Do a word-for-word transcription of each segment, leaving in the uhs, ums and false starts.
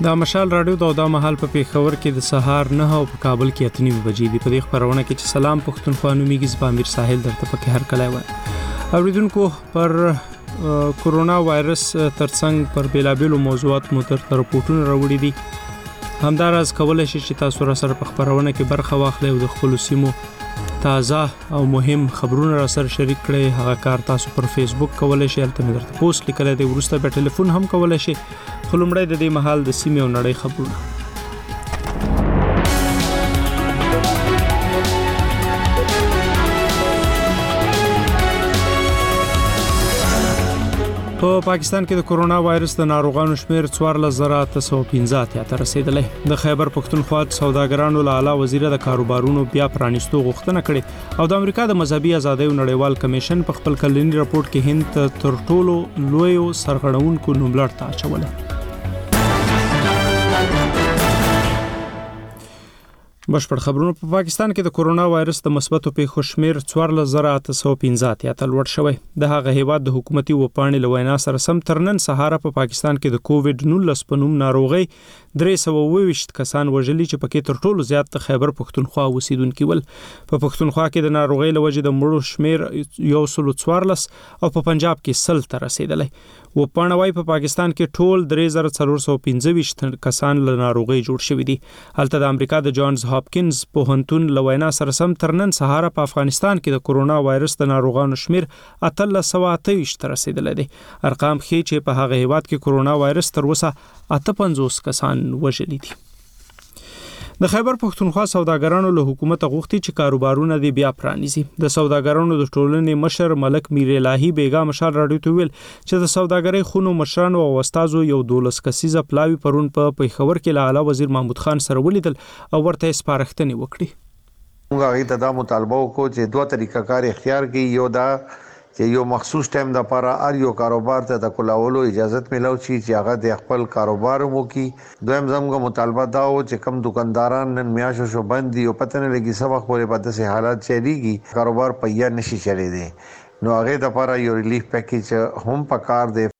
دا مشال رادیو دا د مهال په پیښور کې د سهار نه او په کابل کې اتنی بجې دی. په دې خبرونه کې چې سلام پښتونخوا نومیږي زما امیر ساحل درته پکې هر کله وای. اوریدونکو پر کورونا وایرس ترڅنګ پر بیلابیلو موضوعات مو تر رپورټونه راوړي دي. همداراز کولای شي چې تاسو را سره په خبرونه کې برخه واخلئ او د خپل سیمو تازه او مهم خبرونه را سره شریک کړئ. هغه کار تاسو پر فیسبوک کولای شئ، البته مې درته پوسټ لیکلی دی، وروسته په ټلیفون هم کولای شئ. خو لومړی د دې مهال د سیمې او نړۍ خبرونه. په پاکستان کې د کورونا وایرس د ناروغانو شمیر څوارلس زره اته سوه پنځه اتیا ته رسیدلی. د خیبر پښتونخوا سوداګرانو له اعلی وزیر د کاروبارونو بیا پرانیستو غوښتنه کړې او د امریکا د مذهبي ازادیو نړیوال کمیشن په خپل کلنی راپورټ کې هند ته تر ټولو لویو سرغړونکو نوملړ ته اچولی. بشپړ خبرونه. په پا پاکستان کې د کورونا وایرس د مثبتو پیښو شمیر څوارلس زره اته سوه پنځه اتیا ته لوړ شوی. د هغه هیواد د حکومتي وپاڼې له وینا سره سم تر نن سهار په پاکستان کې د کووډ نولس په نوم ناروغي درې سوه اووه ویشت کسان وژلي چې پکې تر ټولو زیات د خیبر پښتونخوا اوسیدونکي ول. په پښتونخوا کې د ناروغي له وجې د مړو شمیر یو سل څوارلس او په پنجاب کې سل ته رسیدلی. وپاڼه وايي په پاکستان کې ټول درې زره څلور سوه پنځه ویشت کسان له ناروغي جوړ شوي دي. هلته د امریکا د جانز هاپکینز پوهنتون له وینا سره سم تر نن سهار په افغانستان کې د کورونا وایرس د ناروغانو شمیر اتلس سوه اته ویشت ته رسیدلی دی. ارقام ښیي چې په هغه هیواد کې کورونا وایرس تر اوسه اته پنځوس کسان وژلي دي. د خیبر پښتونخوا سوداګرانو له حکومت غوښتي چې کاروبارونه دې بیا پرانیزي. د سوداګرانو د ټولنې مشر ملک میر الهی بیګا مشال راډیو ته ویل چې د سوداګرۍ خونو مشرانو او استادو یو دولس کسیزه پلاوی پرون په پیښور کې له اعلی وزیر محمود خان سره ولیدل او ورته سپارښتنې وکړي. موږ هغه ته دا مطالبه وکړو چې دوه طریقه کار اختیار کړي. یو دا چې یو مخصوص ټایم د لپاره هر یو کاروبار ته د کولولو اجازه ملو شي چې هغه د خپل کاروبار مو کی. دویم زموږ مطالبه دا و چې کم دکانداران نن میاشو شو بند دي او پته نه لګي سبق پورې په داسې حالات چلیږي کاروبار پیا نشي چلی دی. نو هغه د لپاره یو ریلیف پیکیج هم پکار دی.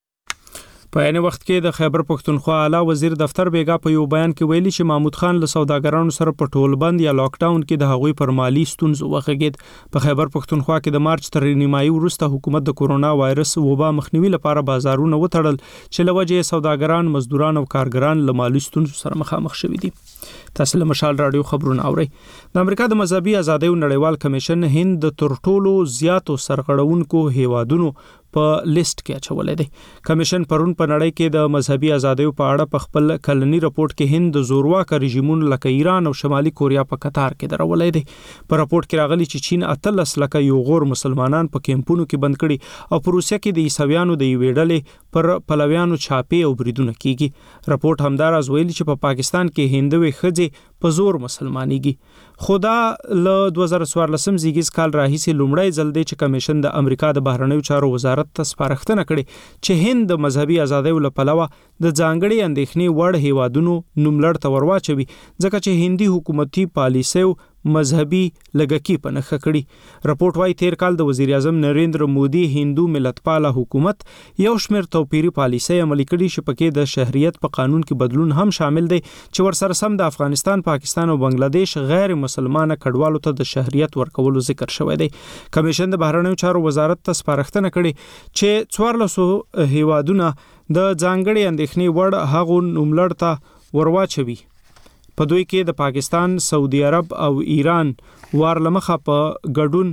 په عین وخت کې د خیبر پښتونخوا اعلی وزیر دفتر بیګا په یو بیان کې ویلي چې محمود خان له سوداګرانو سره په ټول بند یا لاک ډاون کې د هغوی پر مالی ستونزو وغږید. په خیبر پښتونخوا کې د مارچ تر نیمایي وروسته حکومت د کورونا وایرس وبا مخنیوي لپاره بازارونه وتړل چې له وجې سوداګران، مزدوران او کارګران له مالی ستونزو سره مخامخ شوي دي. تاسو له مشال رادیو خبرونه اورئ. د امریکا د مذهبي ازادیو نړیوال کمیشن هند د تر ټولو زیاتو سرغړونکو هیوادونو په لیست کې اچولې دی. کمیشن پرون په نړۍ کې د مذهبي ازادیو په اړه په خپل کلنی راپورټ کې هند د زورواکه رژیمونو لکه ایران او شمالي کوریا په قطار کې درولې دی. په راپورټ کې راغلي چې چین اتلس لکه یو غور مسلمانان په کیمپونو کې بند کړي او په روسیه کې د عیسویانو د یوې ډلې پر پلویانو چاپې او بریدونه کیږي. راپورټ همداراز ویلي چې په پاکستان کې هندوې ښځې په زور مسلمانېږي. خدا له دوه زره څوارلسم زیږیز کال راهیسې لومړی ځل دی چې کمیشن د امریکا د بهرنیو چارو وزارت ته سپارښتنه کړې چې هند د مذهبي ازادیو له پلوه د ځانګړي اندېښنې وړ هیوادونو نوملړ ته ورواچوي ځکه چې هندي حکومتي پالیسیو مذهبي لږکي په نښه کړي. راپورټ وايي تیر کال د وزیر اعظم نریندر مودي هندو ملتپاله حکومت یو شمېر توپیري پالیسۍ عملي کړي چې پکې د شهریت په قانون کې بدلون هم شامل دی چې ورسره سم د افغانستان، پاکستان او بنگلاديش غیر مسلمانه کډوالو ته د شهریت ورکولو ذکر شوی دی. کمیشن د بهرنیو چارو وزارت ته سپارښتنه کړې چې څوارلسو هیوادونه د ځانګړي اندېښنې وړ هغو نوملړ ته ورواچوي. په دوی کې د پاکستان، سعودي عرب او ایران وار لمخه په ګډون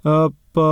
په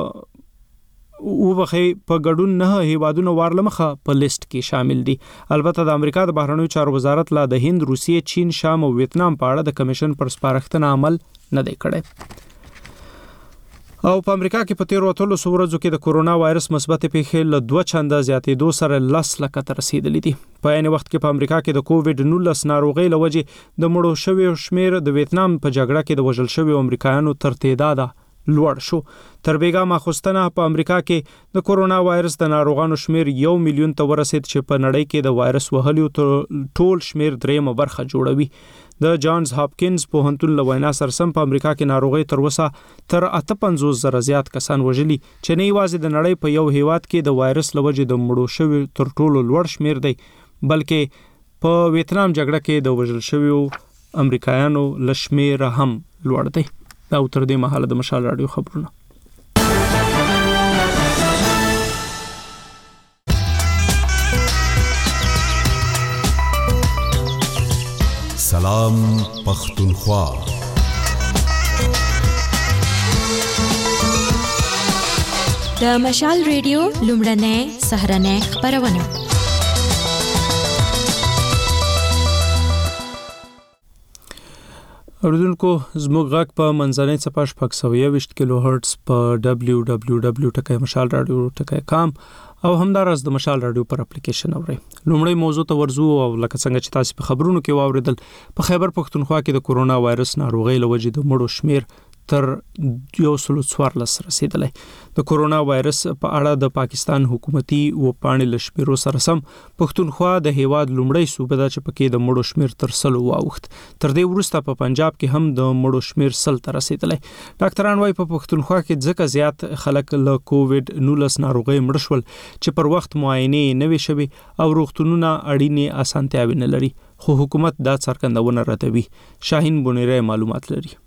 وبخې په ګډون نه هیوادونو وار لمخه په لیست کې شامل دي. البته د امریکا د بهرنیو چارو وزارت لا د هند، روسیې، چین، شام او ویتنام په اړه د کمیشن پر سپارښتنه عمل نه دی کړی. او په امریکا کې په تیرو اتلس ورځو کې د کورونا وایرس مثبت پیښې له دوه چنده زیاتېدو سره لس لکه ته رسیدلې دي. په عین وخت کې په امریکا کې د کووډ نولس ناروغۍ له وجې د مړو شویو شمیر د ویتنام په جګړه کې د وژل شویو امریکایانو تر تعداده لوړ شو. تر بیګا ماخوستنه په امریکا کې د کورونا وایرس د ناروغانو شمیر یو میلیون ته ورسید چې په نړۍ کې د وایرس وهلیو ټول شمیر دریمه برخه جوړوي. د جانز هاپکینز پوهنتون له وینا سره سم په امریکا کې ناروغي تر اوسه تر اته پنځوس زره زیات کسان وژلي چې نه یوازې د نړۍ په یو هیواد کې د وایرس له وجې د مړو شویو تر ټولو لوړ شمیر دی بلکې په ویتنام جګړه کې د وژل شویو امریکایانو لشمیر هم لوړ دی. دا تر دې مهاله د مشال رادیو خبرونه. سلام پختونخوا. د مشال ریډیو لومړنۍ سهرنۍ خبرونه. اوریدونکو زموږ غږ په منځنۍ څپه شپږ سوه یوویشت کیلو هرتز په ډبلیو ډبلیو ډبلیو ټکی مشال رادیو ټکی کام او همداراز د مشال رادیو پر اپلیکیشن اورئ. لومړی موضوع ته ورځو او لکه څنګه چې تاسو په خبرونو کې واوریدل، په خیبر پښتونخوا کې د کورونا وایرس ناروغۍ له وجې د مړو شمیر تر یو سل څوارلس رسیدلی. د کورونا وایرس په اړه د پاکستان حکومتي وپاڼې له شمیرو سره سم پښتونخوا د هیواد لومړی صوبه ده چې پکې د مړو شمیر تر سلو واوښت. تر دې وروسته په پنجاب کې هم د مړو شمیر سل ته رسیدلی. ډاکټران وايي په پښتونخوا کې ځکه زیات خلک له کووډ نولس ناروغۍ مړه شول چې پر وخت معاینې نه وي شوي او روغتونونه اړینې اسانتیاوې نه لري، خو حکومت دا څرګندونه ردوي. شاهین بونیری معلومات لري.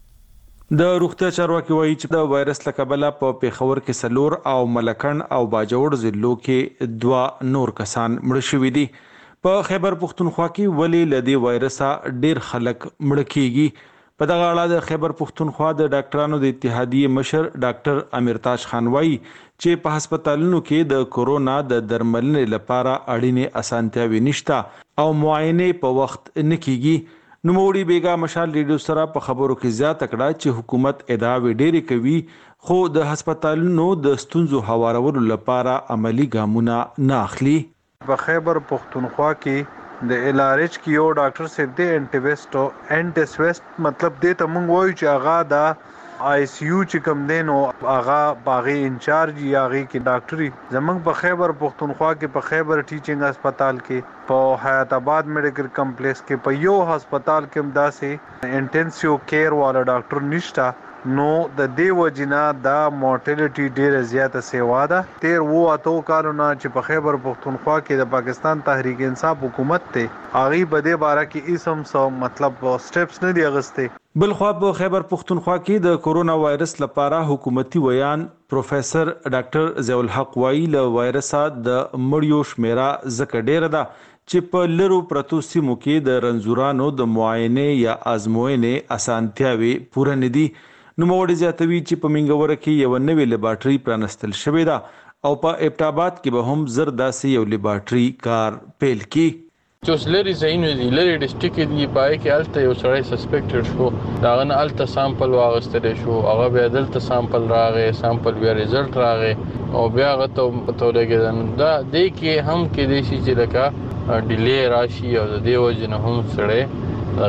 د روغتیا چارواکي وایي چې د وایرس له کبله په پیښور کې سلور او ملکن او باجوړ ضلعو کې دوا نور کسان مړه شوي دي. په خیبر پښتونخوا کې ولې له دې وایرسه ډېر خلک مړه کیږي؟ په دغه اړه د خیبر پښتونخوا د ډاکټرانو د اتحادیې مشر ډاکټر امیرتاج خان وایي چې په هسپتالونو کې د کورونا د درملنې لپاره اړینې اسانتیاوې نشته او معاینې په وخت نه کیږي. نوموړي بیګا مشال ریډیو سره په خبرو کې زیاته کړه چې حکومت ادعاوې ډېرې کوي خو د هسپتالونو د ستونزو هوارولو لپاره عملی ګامونه نه اخلي. په خیبر پښتونخوا کې د ال ار ایچ کې یو ډاکټر صاحب دی انټي ویسټ او انټي ویسټ مطلب دې ته مونږ وایو چې هغه د آی سی یو چې کوم دی نو هغه باغی انچارج یا هغه کې ډاکټري زمونږ په خیبر پښتونخوا کې په خیبر ټیچینګ هسپتال کې په حیات آباد میډیکل کمپلیکس کې په یو هسپتال کې هم داسې انټنسیو کیر والا ډاکټر نشته، نو د دې وجینا دا مورټیلیټي ډیره زیاته سیوا ده. تیر وو اتو کالونه چې په خیبر پښتونخوا کې د پاکستان تحریک انصاف حکومت ته اغي بده باره کې اسم سو مطلب سټیپس نه دی اغسته. بل خو په خیبر پښتونخوا کې د کورونا وایرس لپاره حکومتي ویان پروفیسر ډاکټر ضیاء الحق وایي له وایرسه د مړیو شمیره زکه ډیره ده چې په لرو پرتو سیمو کې د رنځورانو د معاینې یا ازموینې اسانتیاوې پوره نه دي. نوموړي زیاتوي چې په منګوره کې یو نوې لیبارټري پرانستل شوې ده او په ابټاباد کې به هم زر داسې یو لیبارټري کار پیل کړي. چې اوس لري ځایونه دي، لري ډسټرکټ دی، پای کې هلته یو سړی سسپیکټډ شو، د هغه نه هلته سامپل واخیستلی شو، هغه بیا دلته سامپل راغی، سامپل بیا ریزلټ راغی او بیا هغه ته پته ولګېده. نو دا دې کې هم کېدای شي چې لکه ډیلی راشي او د دې وجې نه هم سړی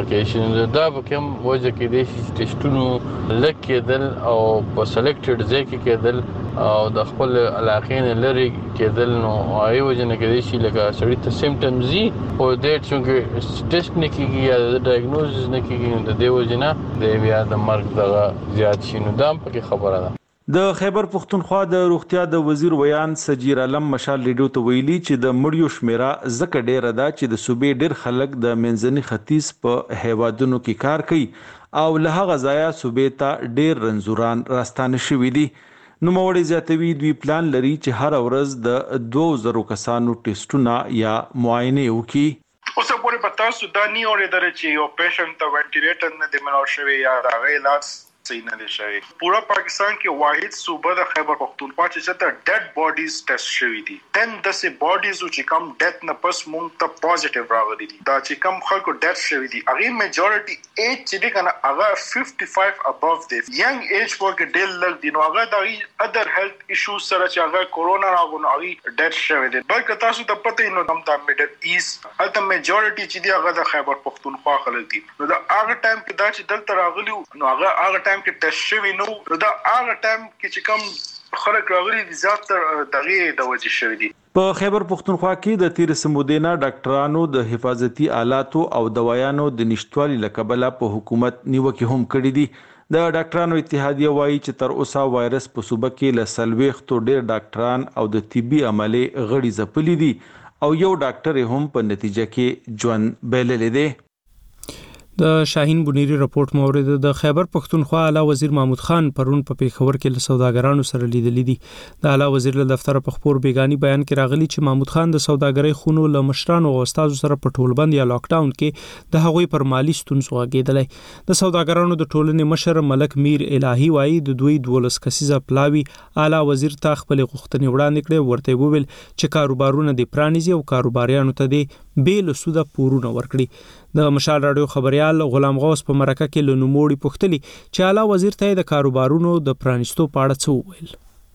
لکه دا به کوم وجه کېدای شي چې ټسټونو لږ کېدل او په سلیکټډ ځای کې کېدل او د خپل علاقې نه لرې کېدل، نو هغې وجې نه کېدای شي لکه سړي ته سیمټمز وي خو دې چونکې ټیسټ نه کېږي یا د ډایګنوزز نه کېږي، نو د دې وجې نه د بیا د مرګ دغه زیات شي. نو دا هم پکې خبره ده. د خیبر پښتونخوا د روغتیا د وزیر ویان سجیر علم مشال ریډیو ته ویلي چې د مړیو شمیره زکه ډیره ده چې د صوبې ډیر خلک د منځني ختیځ په هیوادونو کې کار کوي او له هغه ځایه صوبې ته ډیر رنځوران راستانه شوي دي. نوموړي زیاتوي دوی پلان لري چې هر ورځ د دوه زرو کسانو ټیسټونه یا معاینې وکړي. اوس پورې په تاسو دا نه اورېدل چې یو پیشنټ ته وینټیلیټر نه دی ملاو شوی یا د هغې علاج صحیح نه دی شوی. پورا پاکستان کې واحد صوبه د خیبر پښتونخوا چې ته ډیډ باډیز ټیسټ شوی دي، ټن داسې باډیز چې کم ډیث نه پس مونږ ته پازیټیو راغلي دي. دا چې کم خلکو ډیث شوی دي هغې میجورټي ایج چې دی که نه هغه ففټي فایو اباف دی، ینګ ایج پکې ډېر لږ دي، نو هغه د هغې ادر هیلث ایشوز سره چې هغه کورونا راغلو نو هغې ډیث شوی دی. بلکې تاسو ته پته وي نو هم د میډل ایست هلته میجورټي چې دی هغه د خیبر پښتونخوا خلک دي. نو د هغه ټایم کې دا چې دلته راغلي نو هغه هغه ټایم کې ټیسټ شوي نو دا هغه ټایم کې چې کوم خلک راغلي دي زیات تر دغې د وجې شوي دي. په خیبر پښتونخوا کې د تیر سمودینا ډاکټرانو د حفاظتي آلاتو او دوايانو د نشټوالي له کبله په حکومت نیوکې هم کړې دي. د ډاکټرانو اتحادیه وایي چې تر اوسه وایرس په صوبه کې له څلوېښتو ډېر ډاکټران او د طبي عملې غړي ځپلي دي او یو ډاکټر هم په نتیجه کې ژوند بایللی دی. د شاهین بنيري رپورت مورد د خیبر پښتونخوا اعلی وزیر محمود خان پرون په پیښور کې له سوداګرانو سره لیدلې دي. د اعلی وزیر له دفتر په خبر بیگانی بیان کې راغلي چې محمود خان د سوداګرۍ خونو له مشرانو او استادو سره په ټولبند یا لاک ډاون کې د هغوی پر مالی ستونزو غږېدلی. د سوداګرانو د ټولنې مشر ملک میر الهی وایي د دوی دولس کسیزه پلاوی اعلی وزیر ته خپل غوښتنې وړاندې کړې، ورته وویل چې کاروبارونه د پرانیزي او کاروباریانو ته د بیل سوده پورونه ورکړي. د مشال رادیو خبريال غلام غوث په مرکه کې له نوموړي پوښتنې چې اعلی وزیر ته د کاروبارونو د پرانیستو په اړه څه وویل.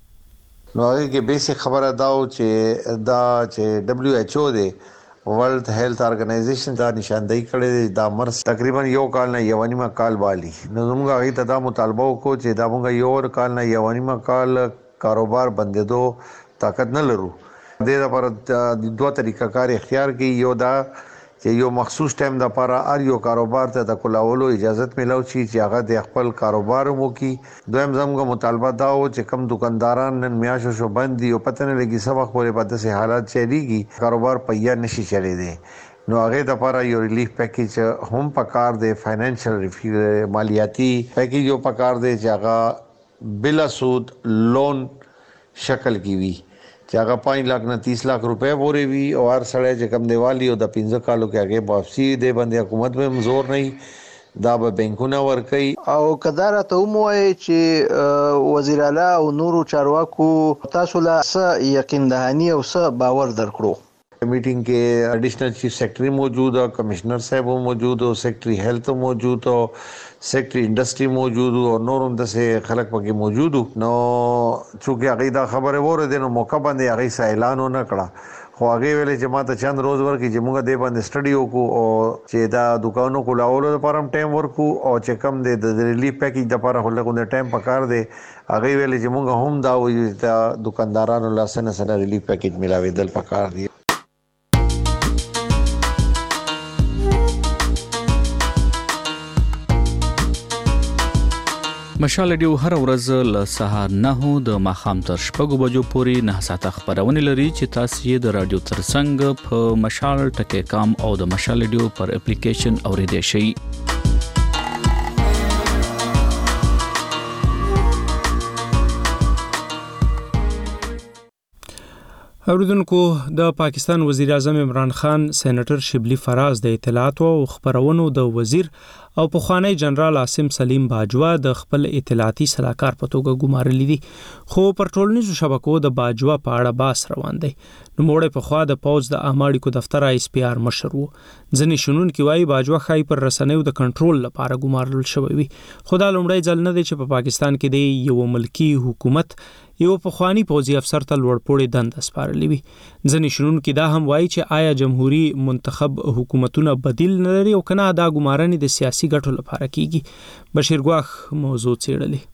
نو هغه کې بیسیک خبره دا و چې دا چې دبليو ایچ او دی ورلد هیلث ارګنایزیشن دا نشاندهی کړی دا مرض تقریبا یو کال نه یو نیمه کال والی. نو موږ هغه ته دا مطالبه وکړو چې دا موږ یو کال نه یو نیمه کال کاروبار بندېدو طاقت نه لرو. د دې لپاره دوه طریقه کار اختیار کړي. یو دا چې یو مخصوص ټایم د لپاره هر یو کاروبار ته د کولاولو اجازه ملو شي چې هغه د خپل کاروبار مو کی. دویم زموږ مطالبه دا و چې کم دکانداران نن میاشو شو بند دي او پته نه لګي سبق پورې په داسې حالات چلیږي کاروبار پیا نشي چلی دی. نو هغه د لپاره یو ریلیف پیکیج هم پکار دی، فاینانشل مالیاتی پیکیج یو پکار دی چې هغه بلا سود لون شکل کی وی چې هغه پانچ لک نه تیس لک روپے پورې وي او هر سړی چې کم دیوالی او د پنځه کالو کې هغه واپسی دی باندې حکومت به مزور نه دا به بانکونه ورکي. او کدار ته موای چې وزیر اعلی او نورو چارواکو تاسو لا څه یقین دهانی او څه باور درکړو. میټینګ کې اډیشنل چیف سیکرټری موجود او کمشنر صاحب موجود او سیکرټری هیلث موجود او سیکرټری انډستری موجود او نور هم د خلک پکې موجود. نو چې هغه دا خبره وره دي نو موقع باندې هغه اعلان نه کړه، خو هغه ویلې چې ماته چند روز ورکې چې موږ دې باندې سټډي وکړو او چې دا دکانونو کولاولو لپاره هم ټایم ورکو او چې کم د ریلیف پیکیج لپاره هلته ټایم پکار دی. هغه ویلې چې موږ هم دا وایو چې دکاندارانو لاسنه سره ریلیف پیکیج ملاوېدل پکار دی. مشال رادیو هر ورځ له سهار نه د ماښام تر شپږو بجو پورې نه ساعته خبرونه لري چې تاسو یې د رادیو ترڅنګ په مشال ټکی کام او د مشال رادیو پر اپلیکیشن اوریدئ شئ. اوریدونکو د پاکستان وزیر اعظم عمران خان سېنیټر شبلی فراز د اطلاعات او خبرونو د وزیر او پخوانی جنرال عاصم سلیم باجوا د خپل اطلاعاتي صلاحکار په توګه ګمارلي دي، خو پر ټولنیزو شبکو د باجوا په اړه باس روان دی. نو موړې په خوا د پوز د اماړیکو دفتر ایس پی آر مشر وو. ځنې شنون کې وایي باجوا خای پر رسنیو د کنټرول لپاره ګمارل شوی وي. خو دا لومړی ځل نه دی چې په پا پاکستان کې دی یو ملکی حکومت یو پخوانی پوځي افسر ته لوړپوړې دند سپارلې وي. ځنې شنون کې دا هم وایي چې آیا جمهوریت منتخب حکومتونه بدیل نه لري او کنه دا ګمارنې د سیاسي ګټو لپاره کیږي. بشیر ګواخ موضوع څېړلې.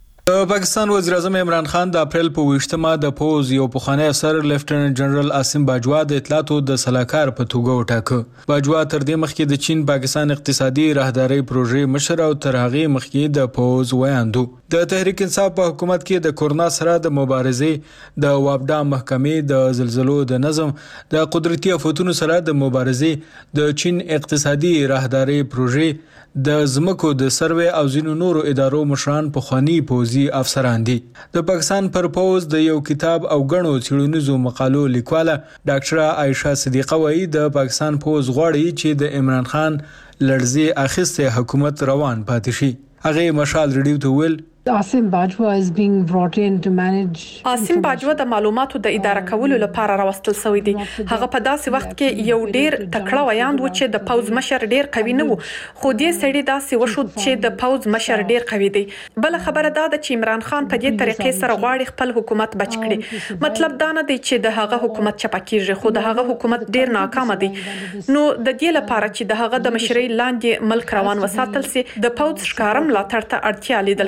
د پاکستان وزیر اعظم عمران خان د اپریل په ویشتمه د پوز یو پخوانی افسر لیفټیننټ جنرال عاصم باجوا د اطلاعاتو د صلاحکار په توګه وټاکه. باجوا تر دې مخکې د چین پاکستان اقتصادي راهداري پروژې مشر او تر هغه مخکې د پوز ویاندو. د تحریک انصاف په حکومت کې د کورونا سره د مبارزې د وابډا محکمې د زلزلو د نظم د قدرتي آفتونو سره د مبارزې د چین اقتصادي راهداري پروژې د زمکو د سروې او ځینو نورو ادارو مشران په خواني پوزي افسران دي. د پاکستان پر پوز د یو کتاب او غنو څېړنیزو مقالو لیکواله ډاکټره عائشه صدیقه وایي د پاکستان پوز غواړي چې د عمران خان لړزي اخیسته حکومت روان پاتې شي. هغه مشال ریډیو ته ویل عاصم باجوا is being brought in to manage عاصم باجوا د معلوماتو د اداره کولو لپاره راوستل شوی دی. هغه په داسې وخت کې یو ډیر تکړه ویاند و چې د پوز مشر ډیر قوي نه و، خو دې سړي داسې وشو چې د پوز مشر ډیر قوي دی. بل خبره دا ده چې عمران خان په دې طریقې سره غواړي خپل حکومت بچ کړي. مطلب دا نه دی چې د هغه حکومت چپکیږي، خو د هغه حکومت ډیر ناکام دی. نو د دې لپاره چې د هغه د مشرۍ لاندې ملک روان وساتل سي د پوز ښکارم لا ترته اړتیا لیدل کیږي.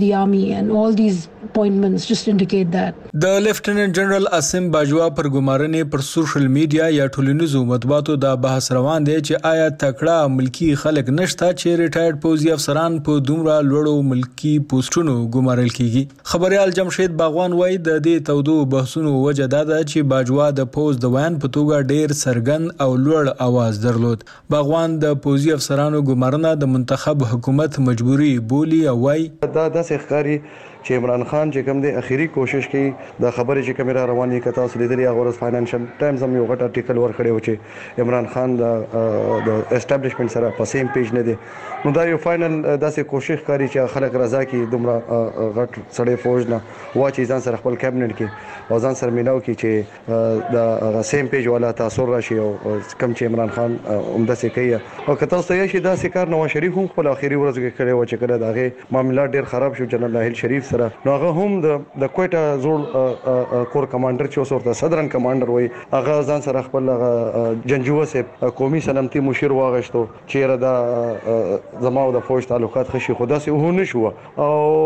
the army, and all these appointments just indicate that. د لیفټیننټ جنرال عاصم باجوا پر ګمارنې پر سوشل میډیا یا ټولنیزو مطبوعاتو دا بحث روان دی چې آیا تکړه ملکی خلک نشته چې ریټایرډ پوځي افسران په دومره لوړو ملکی پوسټونو ګمارل کیږي. خبريال جمشید باغوان وایي د دې تودو بحثونو وجه دا ده چې باجوا د پوز د ویان په توګه ډیر سرګند او لوړ आवाज درلود. باغوان د پوځي افسرانو ګمارنه د منتخب حکومت مجبوری بولی او وایي دا د ښکاری چې عمران خان چې کوم د اخیری کوشش کوي د خبرې چې کیمرا رواني کتا سولې دري غورس فاینانشل ټایمز هم یو غټ ارټیکل ورکړی و چې عمران خان د د اسټابلیشمنت سره په سیم پیج نه دی. نو دا یو فائنل داسې کوشش کوي چې خلک رضا کی دومره غټ سړی فوج نه واچي ځان سره خپل کابینټ کې او ځان سره میناو کی چې د سیم پیج والا تاثیر راشي او کم چې عمران خان عمده سي کوي او کتا سوي شي دا سکار نواز شریف هم خپل اخیری ورځ کې کړي و چې کړه داغه معاملات ډیر خراب شو. جنرال ناهل شریف سره نو هغه هم د د کوټا زوړ کور کمانډر چې اوسورته صدرن کمانډر وای هغه ځان سره خپل جنجوه سه قومي سلامتي مشیر واغشتو چې را د زماو د فوج تعلقات خشي خدا سي هو نشو او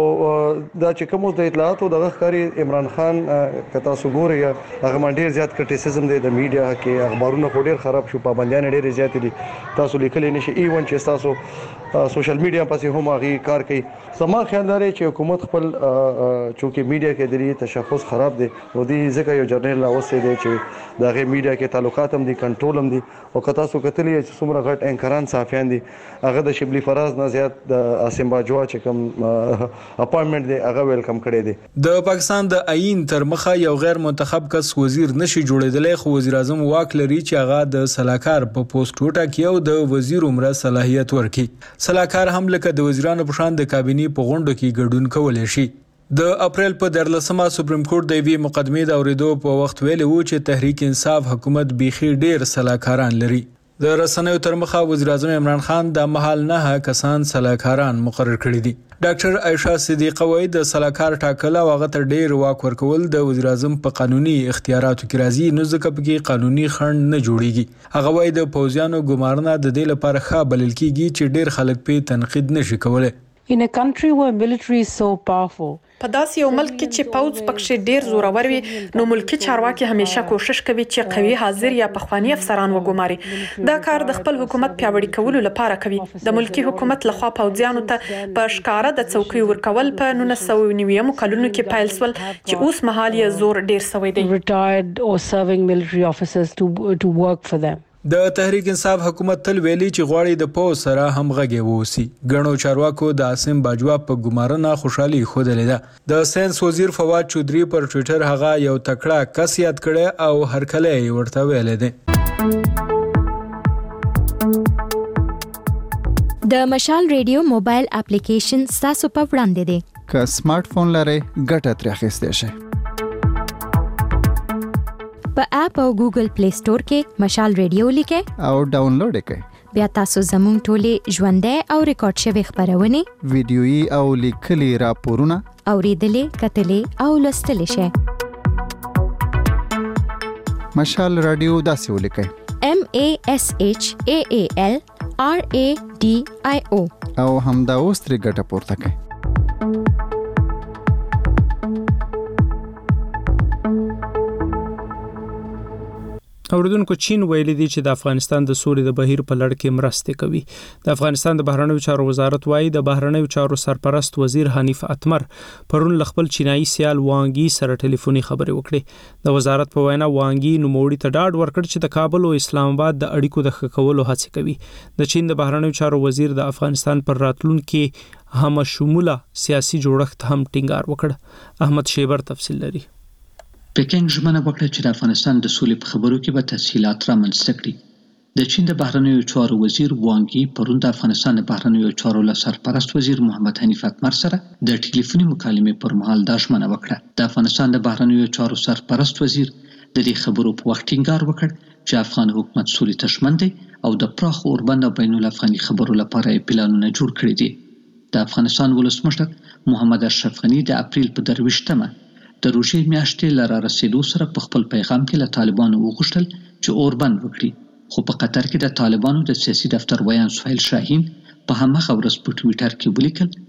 دا چې کوم د اطلاعاتو د غخاري عمران خان کتا سګوري هغه باندې زیات کرټیسیزم دی د میډیا کې اخبارونه خو ډیر خراب شو پابندیان ډیر زیات دي تاسو لیکل نشي ایون چې تاسو سوشل میډیا پسې هم هغه کار کوي. سما خیال لري چې حکومت خپل چونکه میډیا کې د دې تشخص خراب دي او دې ځکه یو جرنل اوسه دي چې دغه میډیا کې تعلقات هم دي کنټرول هم دي او کتا سو کتلې چې څومره غټ انکران صحافیان دي هغه د شبلی فراز نه زیات د عاصم باجوا چې کوم اپاینټمنټ دی هغه ویلکم کړی دی. د پاکستان د آئین تر مخه یو غیر منتخب کس وزیر نشي جوړیدلی خو وزیر اعظم واک لري چې هغه د سلاکار په پوسټ وټاکي او د وزیر عمره صلاحیت ورکړي. سلاکار هم لکه د وزیرانو په شان د کابینې په غونډو کې ګډون کولای شي. د اپریل په درلسمه سپریم کورټ د وی مقدمې د اوریدو په وخت ویلي وو چې تحریک انصاف حکومت بيخي ډیر سلاکاران لري. د رسنیو تر مخه وزیر اعظم عمران خان د محل نه کسان سلاکاران مقرر کړی دي. ډاکټر عائشہ صدیقه وایي د سلاکار ټاکل او هغه ته ډیر واک ورکول د وزیر اعظم په قانوني اختیاراتو کې راځي نو ځکه په قانوني خنډ نه جوړیږي. هغه وایي د پوځیانو ګمارنه د دې لپاره ښه بلل کیږي چې ډیر خلک په تنقید نشي کولای. In a country where military is so powerful, په داسې یو ملک کې چې پوځ پکې ډیر زورور وي نو ملکی چارواکي همیشه کوشش کوي چې قوي حاضر یا پخوانی افسران وګماري. دا کار د خپل حکومت پیاوړي کولو لپاره کوي. د ملکی حکومت لخوا پوځیانو ته په ښکارا د څوکۍ ورکول په نولس سوه او نوي کلونو کې پیل شول چې اوس مهال یې زور ډیر شوی دی. retired or serving military officers to to work for them. د تحریک انصاف حکومت تل ویلي چې غواړي د پوز سره همغږي ووسی. غنو چارواکو د عاصم باجوا په ګمارنه خوشحالي خوده لیده. د ساينس وزیر فواد چودري پر ټوئیټر هغه یو تکړه کس یاد کړي او هرکله ورته ویل دي. د مشال ریډیو موبایل اپلیکیشن تاسو په وړاندې دی. که سمارټ فون لرئ ګټه ترې اخیستی شئ. په اپ او ګوګل پلی سٹور کې مشال ریډیو لیکئ او ډاونلوډ کړئ. بیا تاسو زموږ ټولې ژوندۍ او ریکارډ شوی خبرونه ویډیويي او لیکلي راپورونه اوریدلې کتلې او لوستلې شئ. مشال رادیو داسې ولیکئ M A S H A A L R A D I O او همدا اوس ترې ګټه پورته کړئ. اوریدونکو چین ویلي دی چې د افغانستان د سولې د بهیر په لړ کې مرسته کوي. د افغانستان د بهرنیو چارو وزارت وايي د بهرنیو چارو سرپرست وزیر حنیف اتمر پرون خپل چینایي سیال وانګي سره ټلیفوني خبرې وکړې. د وزارت په وینا وانګي نوموړي ته ډاډ ورکړ چې د کابل او اسلام آباد د اړیکو د ښه کولو هڅه کوي. د چین د بهرنیو چارو وزیر د افغانستان پر راتلونکو هم شموله سیاسي جوړښت هم ټینګار وکړ. احمد شیبر تفصیل لري. پکینګ ژمنه وکړه چې د افغانستان د سولې په خبرو کې به تسهیلات رامنځته کړي. د چین د بهرنیو چارو وزیر وانګي پرون د افغانستان د بهرنیو چارو له سرپرست وزیر محمد حنیف اتمر سره د ټلیفوني مکالمې پر مهال دا ژمنه وکړه. د افغانستان د بهرنیو چارو سرپرست وزیر د دې خبرو په وخت ټینګار وکړ چې افغان حکومت سولې ته ژمن دی او د پراخ اوربند او بین الافغاني خبرو لپاره یې پلانونه جوړ کړي دي. د افغانستان ولسمشر محمد اشرف غني د اپریل په درویشتمه د روژې میاشتې له را رسېدو سره په خپل پیغام کې له طالبانو وغوښتل چې اوربند وکړي. خو په قطر کې د طالبانو د سیاسي دفتر ویان سهیل شاهین په هماغه ورځ په ټویټر کې ولیکل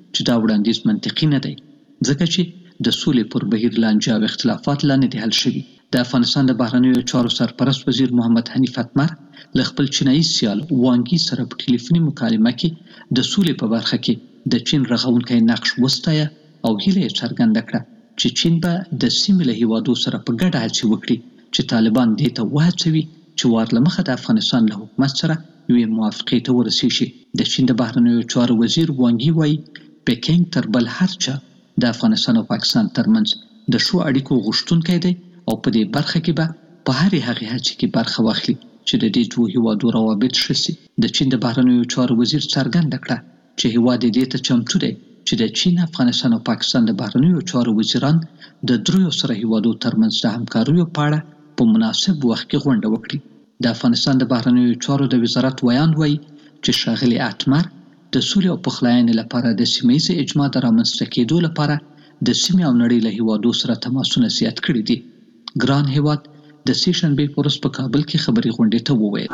چې دا وړاندیز منطقي نه دی ځکه چې د سولې پر بهیر لانجه او اختلافات لا نه دي حل شوي. د افغانستان د بهرنیو چارو سرپرست وزیر محمد حنیف اتمر له خپل چینایي سیال وانګي سره په ټلیفوني مکالمه کې د سولې په برخه کې د چین رغونکی نقش وستایه او هیله یې څرګنده کړه چې چین به د سیمې له هیوادو سره په ګډه هڅې وکړي چې طالبان دې ته وهڅوي چې وار له مخه د افغانستان له حکومت سره یوې موافقې ته ورسیږي. د چین د بهرنیو چارو وزیر وانګي وایي پکینګ تر بل هر چا د افغانستان او پاکستان ترمنځ د ښو اړیکو غوښتونکی دی او په دې برخه کې به په هرې هغې هڅې کې برخه واخلي چې د دې دوو هیوادو روابط ښه سي. د چین د بهرنیو چارو وزیر څرګنده کړه چې هیواد یې دې ته چمتو دی چې د چین، افغانستان او پاکستان د بهرنیو چارو وزیران د دریو سره هیوادو ترمنځ د همکاریو په اړه په مناسب وخت کې غونډه وکړي. د افغانستان د بهرنیو چارو د وزارت ویاند وایي چې ښاغلي اتمر د سولې او پخلاینې لپاره د سیمه ییزې اجماع د رامنځته کېدو لپاره د سیمې او نړۍ له هیوادو سره تماسونه زیات کړي دي. ګران هیواد د سې شنبې په ورځ په کابل کې خبري غونډې ته وویل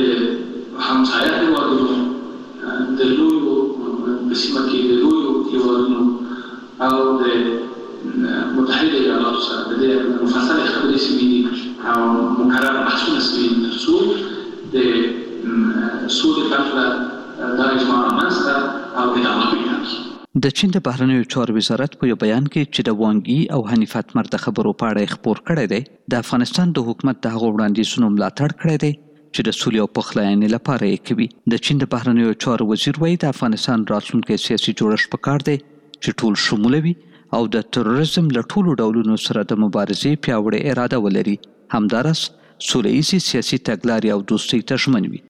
د همسایه هیوادونو د لویو په سیمه کې د لویو هیوادونو او د متحده ایالاتو سره د دې مفصلې خبرې شوې او مقرر بحثونه شوي تر څو د سولې لپاره دا اجماع رامنځته او ادامه پیدا کړي. د چین د بهرنیو چارو وزارت په یو بیان کې چې د وانګي او حنیف اتمر د خبرو په اړه خبر کړی دی د افغانستان د حکومت د هغو وړاندیزونو ملاتړ کړی دی چې د سولې او پخلاینې لپاره یې کوي. د چین د بهرنیو چارو وزیر وایي د افغانستان راتلونکی سیاسي جوړښت پکار دی چې ټول شموله وي او د تروریزم له ټولو ډولونو سره د مبارزې پیاوړې اراده ولري، همدارس سوله ییزې سیاسي تګلارې او دوستۍ ته ژمن وي.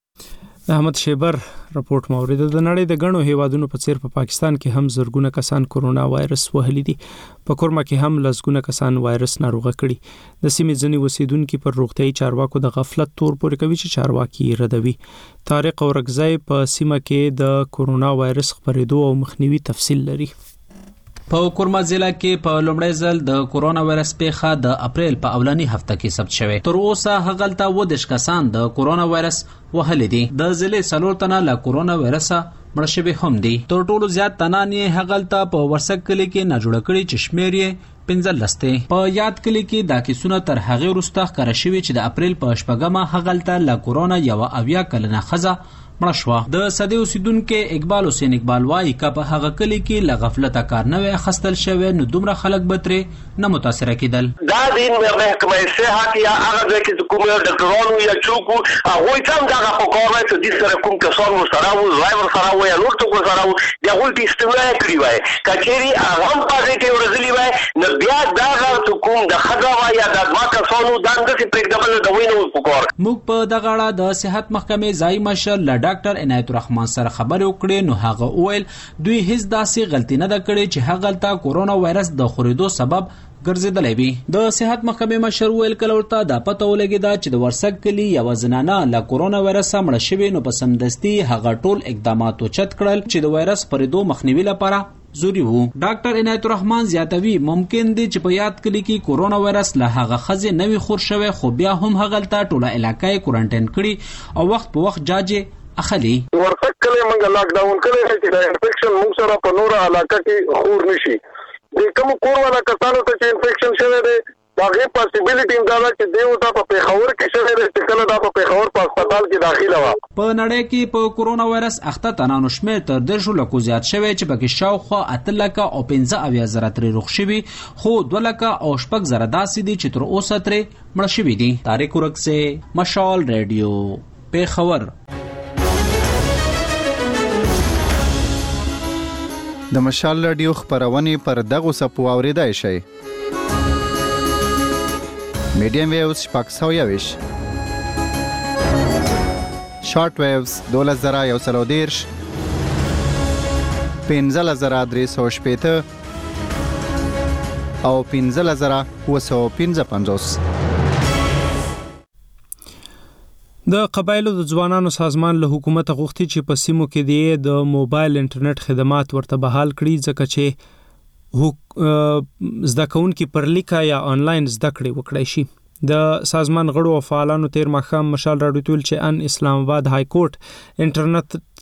احمد شیبر رپورت مورید د نړۍ د غنو هیوادونو په څیر په پا پاکستان کې هم زرګونه کسان کورونا وایرس وهلي دي. په کورما کې هم لسګونه کسان وایرس ناروغه کړي. د سیمې ځینې اوسیدونکو پر روغتيایي چارواکو د غفلت تور پورې کوي چې چارواکي ردوي. طارق اورګزی په سیمه کې د کورونا وایرس خبرېدو او مخنیوي تفصیل لري. په کورما ضلع کې په لومړي ځل د کورونا وایرس پیښه د اپریل په اولنی هفته کې ثبت شوه. تر اوسه هغلته و د کسان د کورونا وایرس وهلي دي. د ضلع څلور تنه له کورونا وایرس مړ شوي هم دي. تر ټولو زیات تنان یې هغلته په ورسک کلی کې نه جوړ کړي چې شمیر یې پنځه لسته. په یاد کلی کې دا کیسونه تر هغه وروسته ښکاره شوي چې د اپریل په شپږمه هغلته له کورونا یو اویا کلنه ښځه مړه شوه. د سدې اوسیدونکو اقبال حسین اقبال وایي که په هغه کلی کې له غفلته کار نه وی اخیستل شوی نو دومره خلک به ترې نه متاثره کېدل. دا دین محکمه صحت یا هغه ځای کې کوم ډاکټرانو یا څوک هغوی ته هم دغه په کار وایي چې دې سره کوم کسان ورسره وو ډرایور سره وو یا نور څوک ورسره وو د هغوی ټیسټونه یې کړي وای که چېرې هغه هم پازیټیو ورغلي وای نو بیا دغه کوم د ښځه وای یا د دوه کسانو دا همداسې پرېږدول د وینو په کار. موږ په دغه اړه د صحت محکمې ځایي مشر له ډاکټر عنایت الرحمن سره خبرې وکړې نو هغه وویل دوی هیڅ داسې غلطي نه ده کړې چې هغلته کورونا وایرس د خورېدو سبب ګرځېدلی وي. د صحت محکمې مشر وویل کله ورته دا پته ولګېده چې د ورسک کلي یوه زنانه له کورونا وایرس مړه شوې نو په سمدستي هغه ټول اقدامات اوچت کړل چې د وایرس خپرېدو مخنیوي لپاره ضروري وو. ډاکټر عنایت الرحمن زیاتوي ممکن دی چې په یاد کلی کې کورونا وایرس له هغه خزې نوي خور شوی خو بیا هم هغلته ټوله علاقه یې کوارنټاین کړي او وخت په وخت جاج اخلي. ورسک کله موږ لاک ډاون کړی چې د انفیکشن موږ سره په نور علاقه کې خور نشي. د کوم کور والا کسانو ته چې انفیکشن شوی دی هغه پاسیبিলিټی دا ده چې دیو ته په پیښور کې شوی دی چې کله دا په پیښور په هسپتال کې داخله و. په نړۍ کې په کورونا وایرس اخته تنانو شمېر تر دېرشو لکو زیات شوی چې پکې شاوخوا اته لکه او پنځه اویا زره ترې روغ شوي خو دوه لکه او شپږ زره داسې دي چې تر اوسه ترې مړه شوي دي. طارق اورګزی، مشال ریډیو، پیښور. د مشال رادیو خبرونه پر دغه سپو اوریدای شي. میډیم ویوز شپږ سوه یویش، شارټ ویوز دولس زره یو سل او دېرش، پنځلس زره درې سوه شپېته او پنځلس زره اووه سوه پنځه پنځوس. د قبایلو د ځوانانو سازمان له حکومت غوښتي چې په سیمو کې د موبایل انټرنیټ خدمات ورته بحال کړي ځکه چې زده کوونکي پر لیکه یا آنلاین زده کړې وکړای شي. د سازمان غړو او فعالانو تیر ماښام مشال راډیو ټول چې ان اسلام آباد های کورټ انټرنیټ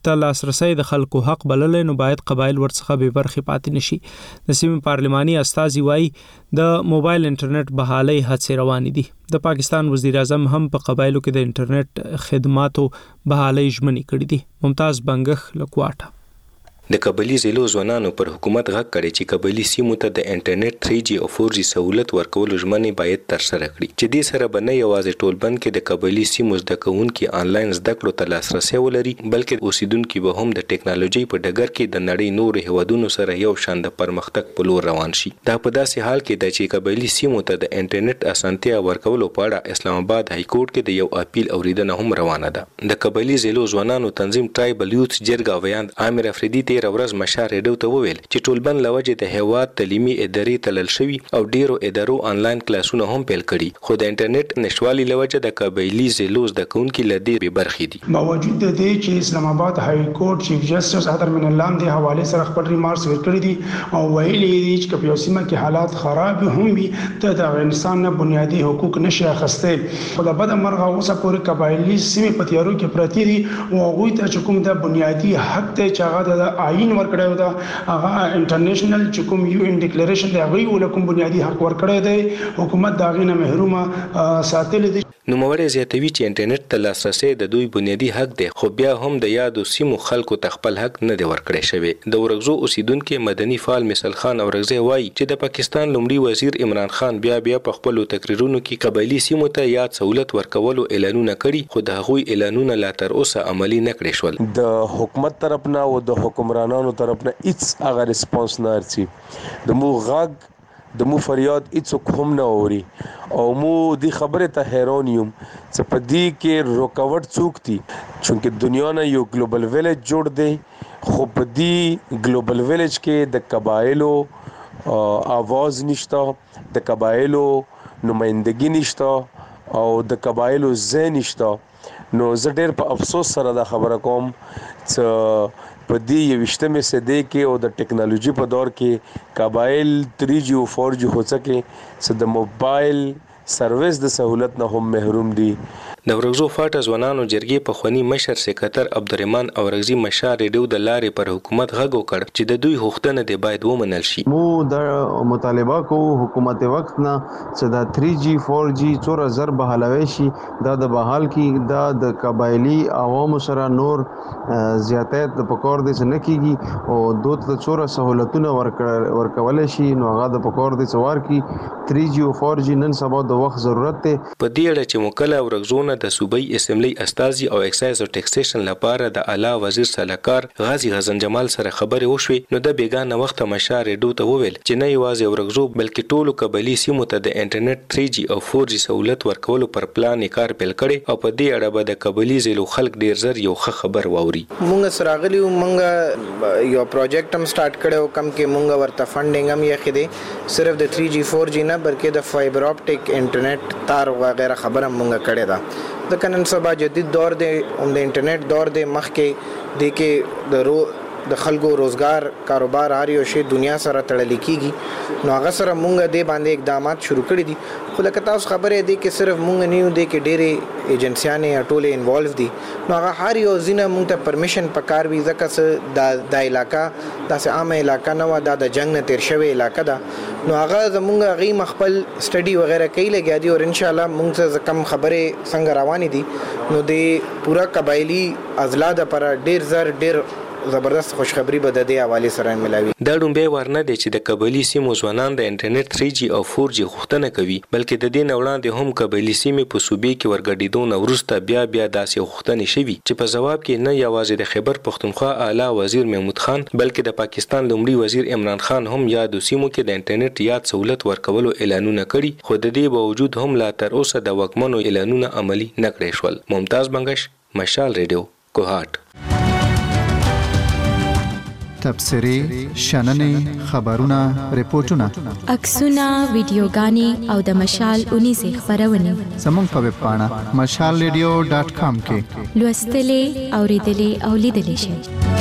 ته لاسرسي د خلکو حق بلل نو باید قبایل ورڅخه به برخه پاتې نشي. د سیمې پارلماني استازي وایي د موبایل انټرنیټ بحالي هڅې روانې دي. د پاکستان وزیر اعظم هم په قبایلو کې د انټرنیټ خدماتو بحالي ژمنې کړې دي. ممتاز بنگخ لکواټه. د قبایلی ضلعو ځوانانو پر حکومت غږ کړی چې قبایلی سیمو ته د انټرنیټ تھری جی او فور جی سہولت ورکولو ژمنې باید ترسره کړي چې دې سره به نه یوازې ټولبند کې د قبایلی سیمو زده کوونکي آنلاین زده کړو ته لاسرسي ولري بلکې اوسیدونکو به هم د ټیکنالوژي په ډګر کې د نړۍ نورو هیوادونو سره یو شان د پرمختګ په لور روان شي. دا په داسې حال کې د چې قبایلی سیمو ته د انټرنیټ اسانتیا ورکولو په اړه اسلام آباد های کورټ کې د یو اپیل اوریدنه هم روانه ده. د قبایلی ضلعو ځوانانو تنظیم ټرایبل یوث جرګه ویاند عامر افریدي تیر ورځ مشار ریډیو ته وویل چې ټولبند لوجه د هیواد تعلیمي ادارې تلل شوی او ډیرو ادارو آنلاین کلاسونه هم پیل کړي خو د انټرنیټ نشوالي لوجه د قبایلی ضلعو د کونکو لدی به برخې دي. باوجود د دې چې اسلام آباد های کورټ چیف جسټس احمد من الله د حواله سره خپل ریمارکس ورکړي دي او ویلي دي چې په سیمه کې حالات خراب هم وي ته د افغانستان نه بنیادی حقوق نشي اخیسته. خو د بد مرغه اوسه پورې قبایلی سیمه په تیارو کې پراتی دي او هغه ته چې کوم د بنیادی حق ته چې هغه د آئین ورکړی دا هغه انټرنیشنل چې کوم یو ان ډیکلیریشن دی هغه ولکم بنیادی حق ورکړی دی حکومت دا غینه محرومه ساتل دي. نو موږ زیاتوي چې انټرنیټ ته لاسرسي د دوی بنیادی حق دی خو بیا هم د یادو سیمو خلکو ته خپل حق نه دی ورکړی شوی. د ورغزو اوسیدونکو مدني فعال مثال خان اورغزي وایي چې د پاکستان لومړي وزیر عمران خان بیا بیا په خپل تقریرونو کې قبایلی سیمو ته یاد سہولت ورکولو اعلانونه کړي خو د هغوی اعلانونه لا تر اوسه عملی نه کړی شول. د حکومت طرف نه او د حکمرانانو طرف نه هیڅ هغه ریسپانس نه ارسي. د مو غږ د مو فریاد هیڅ کوم نه اوري او مو دی خبره ته حیران یم چې په دې کې رکاوټ څوک دي چې دنیا نه یو ګلوبل ویلیج جوړ دی خو په دې ګلوبل ویلیج کې د قبایلو आवाज نشته د قبایلو نمائندګي نشته او د قبایلو ځای نشته. نو زه ډېر په افسوس سره دا خبره کوم چې په دې یوشتمه صدې کې او د ټیکنالوژي په دور کې قبایل تھری جی او فور جی هوڅ کې چې د موبایل سرویس د سہولت نه هم محروم دي. د ورغزو فاټه ځوانانو جرګې په خونی مشر سکرټر عبدالرحمن اورغزي مشار ریډیو د لارې پر حکومت غږ وکړ چې د دوی غوښتنه دی باید ومنل شي. مو د مطالبه کو حکومت وخت نه چې د تھری جی فور جی څور زر بحالوي شي دا د بحال کې دا د قبایلی عوامو سره نور زیاتات د پکور دي نه کیږي او دوت د څور سہولتونه ورکول شي نو هغه د پکور دي څوار کی تھری جی او فور جی نن سبا د وخت ضرورت ته. په دې اړه چې مکله ورغزونه د صوبای اسمبلی استازي او اکسایز او ټیکسیشن لپاره د اعلی وزیر سلاکار غازی غزن جمال سره خبرې وشوې نو د بیگانه وخت مشار ریډیو ته وویل چې نه یوازې ورغزو بلکې ټولو قبایلی سیمو ته د انټرنیټ تھری جی او فور جی سہولت ورکولو پر پلان کار پیل کړي او په دې اړه به د قبایلی ضلعو خلک ډیر زر یو ښه خبر واوري. مونږ سره غلی مونږ یو پروجیکټ هم سٹارټ کړو کم کې مونږ ورته فندینګ هم یې خېده صرف د تھری جی فور جی نه بلکې د فایبر اپټیک انټرنیټ تار وغیرہ خبره مونږ کړې ده. د کنن سبا جدید دور دی هم د انټرنیټ دور دی مخکې د کې د رو د خلکو روزګار کاروبار هر یو شی دنیا سره تړل کیږي نو هغه سره مونږ د باندې اقدامات شروع کړی دي خو لکه تاسو خبره دی کې صرف مونږ نه یو دی کې ډېرې ایجنسیانې ټوله انوالو دي نو هغه هر یو ځینه مونږ ته پرمیشن پکار وي ځکه د د علاقہ داسې عامه علاقہ نه و دا د جنگ نه تیر شوی علاقہ ده نو هغه زمونږ غي مخبل سټډي وغیرہ کوي لګیا دي او ان شاء الله مونږ څه کم خبره څنګه روانې دي نو د پورا قبایلی اضلاع پر ډېر زر ډېر زبردست خوشخبری به د دې حواله سره ملاوي. دا ډومبه ورنه دي چې د قبایلی سیمو ځوانان د انټرنیټ تھری جی او فور جی غوښتنه کوي بلکې د دې وړاندې هم قبایلی سیمې په صوبې کې ورګډیدون ورسته بیا بیا داسې غوښتنې شوي چې په جواب کې نه یوازې د خیبر پختونخوا اعلی وزیر محمود خان بلکې د پاکستان لومړي وزیر عمران خان هم یادو سیمو کې د انټرنیټ یاد سہولت ورکولو اعلانونه کړي خو د دې باوجود هم لا تر اوسه د وکمنو اعلانونه عملی نه کړی شول. ممتاز بنگش مشال ریډیو کوهات. تبصری شننې خبرونه ریپورتونه عکسونه ویډیوګانې او د مشال اونیزه خبرونه زموږ په ویب پاڼه مشال ریډیو ډاټ کام کې لوستلې اوریدلې او لیدلې شئ.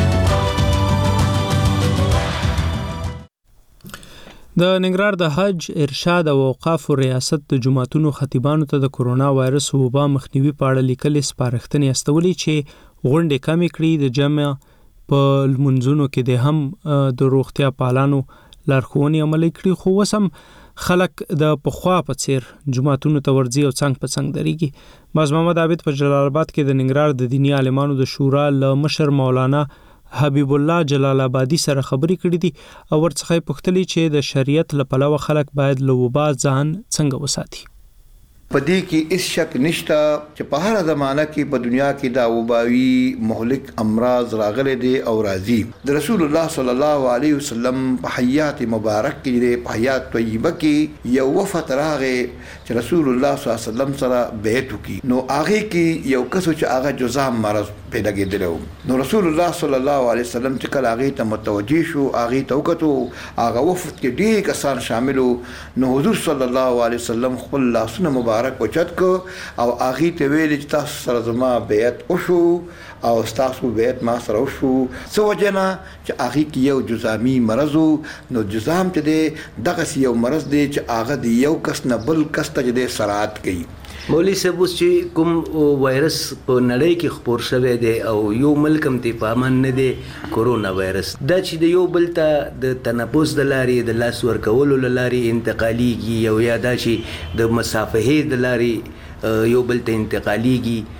د ننګرهار د حج ارشاد او اوقاف ریاست د جماعتونو خطیبانو ته د کرونا وایرس وبا مخنیوي په اړه لیکلي سپارښتنې استولې چې غونډې کمې کړي. د جمع په منځونو کې د هم د روغتیا پالانو لارښوونې عملي کړي، خو وسم خلک د پخوا په څیر جمعتونو ته ورځي او څنګ په څنګ درېږي. باز محمد عابد په جلال آباد کې د ننګرهار د دیني عالمانو د شورا له مشر مولانا حبیب الله جلال آبادی سره خبرې کړې دي او ورڅخه پوښتلې چې د شریعت له پلوه خلک باید له وبا ځان څنګه وساتي. پدې کې هیڅ شک نشته چې په هر زمانہ کې په دنیا کې دا وباوي مهلک امراض راغلي دي او راځي. د رسول الله صلی الله علیه وسلم په حیات مبارک کې په حیات طیبه کې یو وفات راغی چې رسول الله صلی الله علیه وسلم سره بیعت وکړي. نو هغه کې یو کس چې هغه جزام مرض پیدا کېدل. نو رسول الله صلی الله علیه وسلم چې کله هغه ته متوجي شو، هغه ته وکړو، هغه وفات کې ډېر کسان شاملو. نو حضور صلی الله علیه وسلم خپل لاسونه مبارک اوچت کو او هغه ته ویل چې تاسو سره زما بیعت وشو او تاسو بیعت ما سره وشو. څه وجنه چې هغه کې یو جزامي مرض، نو جزام چې دی دغه یو مرض دی چې هغه دی یو کس نه بل کس ته د سرعت کوي. مولوی صاحب چې کوم وایرس په نړۍ کې خپور شوی دی او یو ملک هم ته پامن نه دی کورونا وایرس، دا چې د یو بل ته د تنفس د لارې د لاس ورکولو لارې انتقالیږي او یا دا چې د مسافهې د لارې یو بل ته انتقالیږي،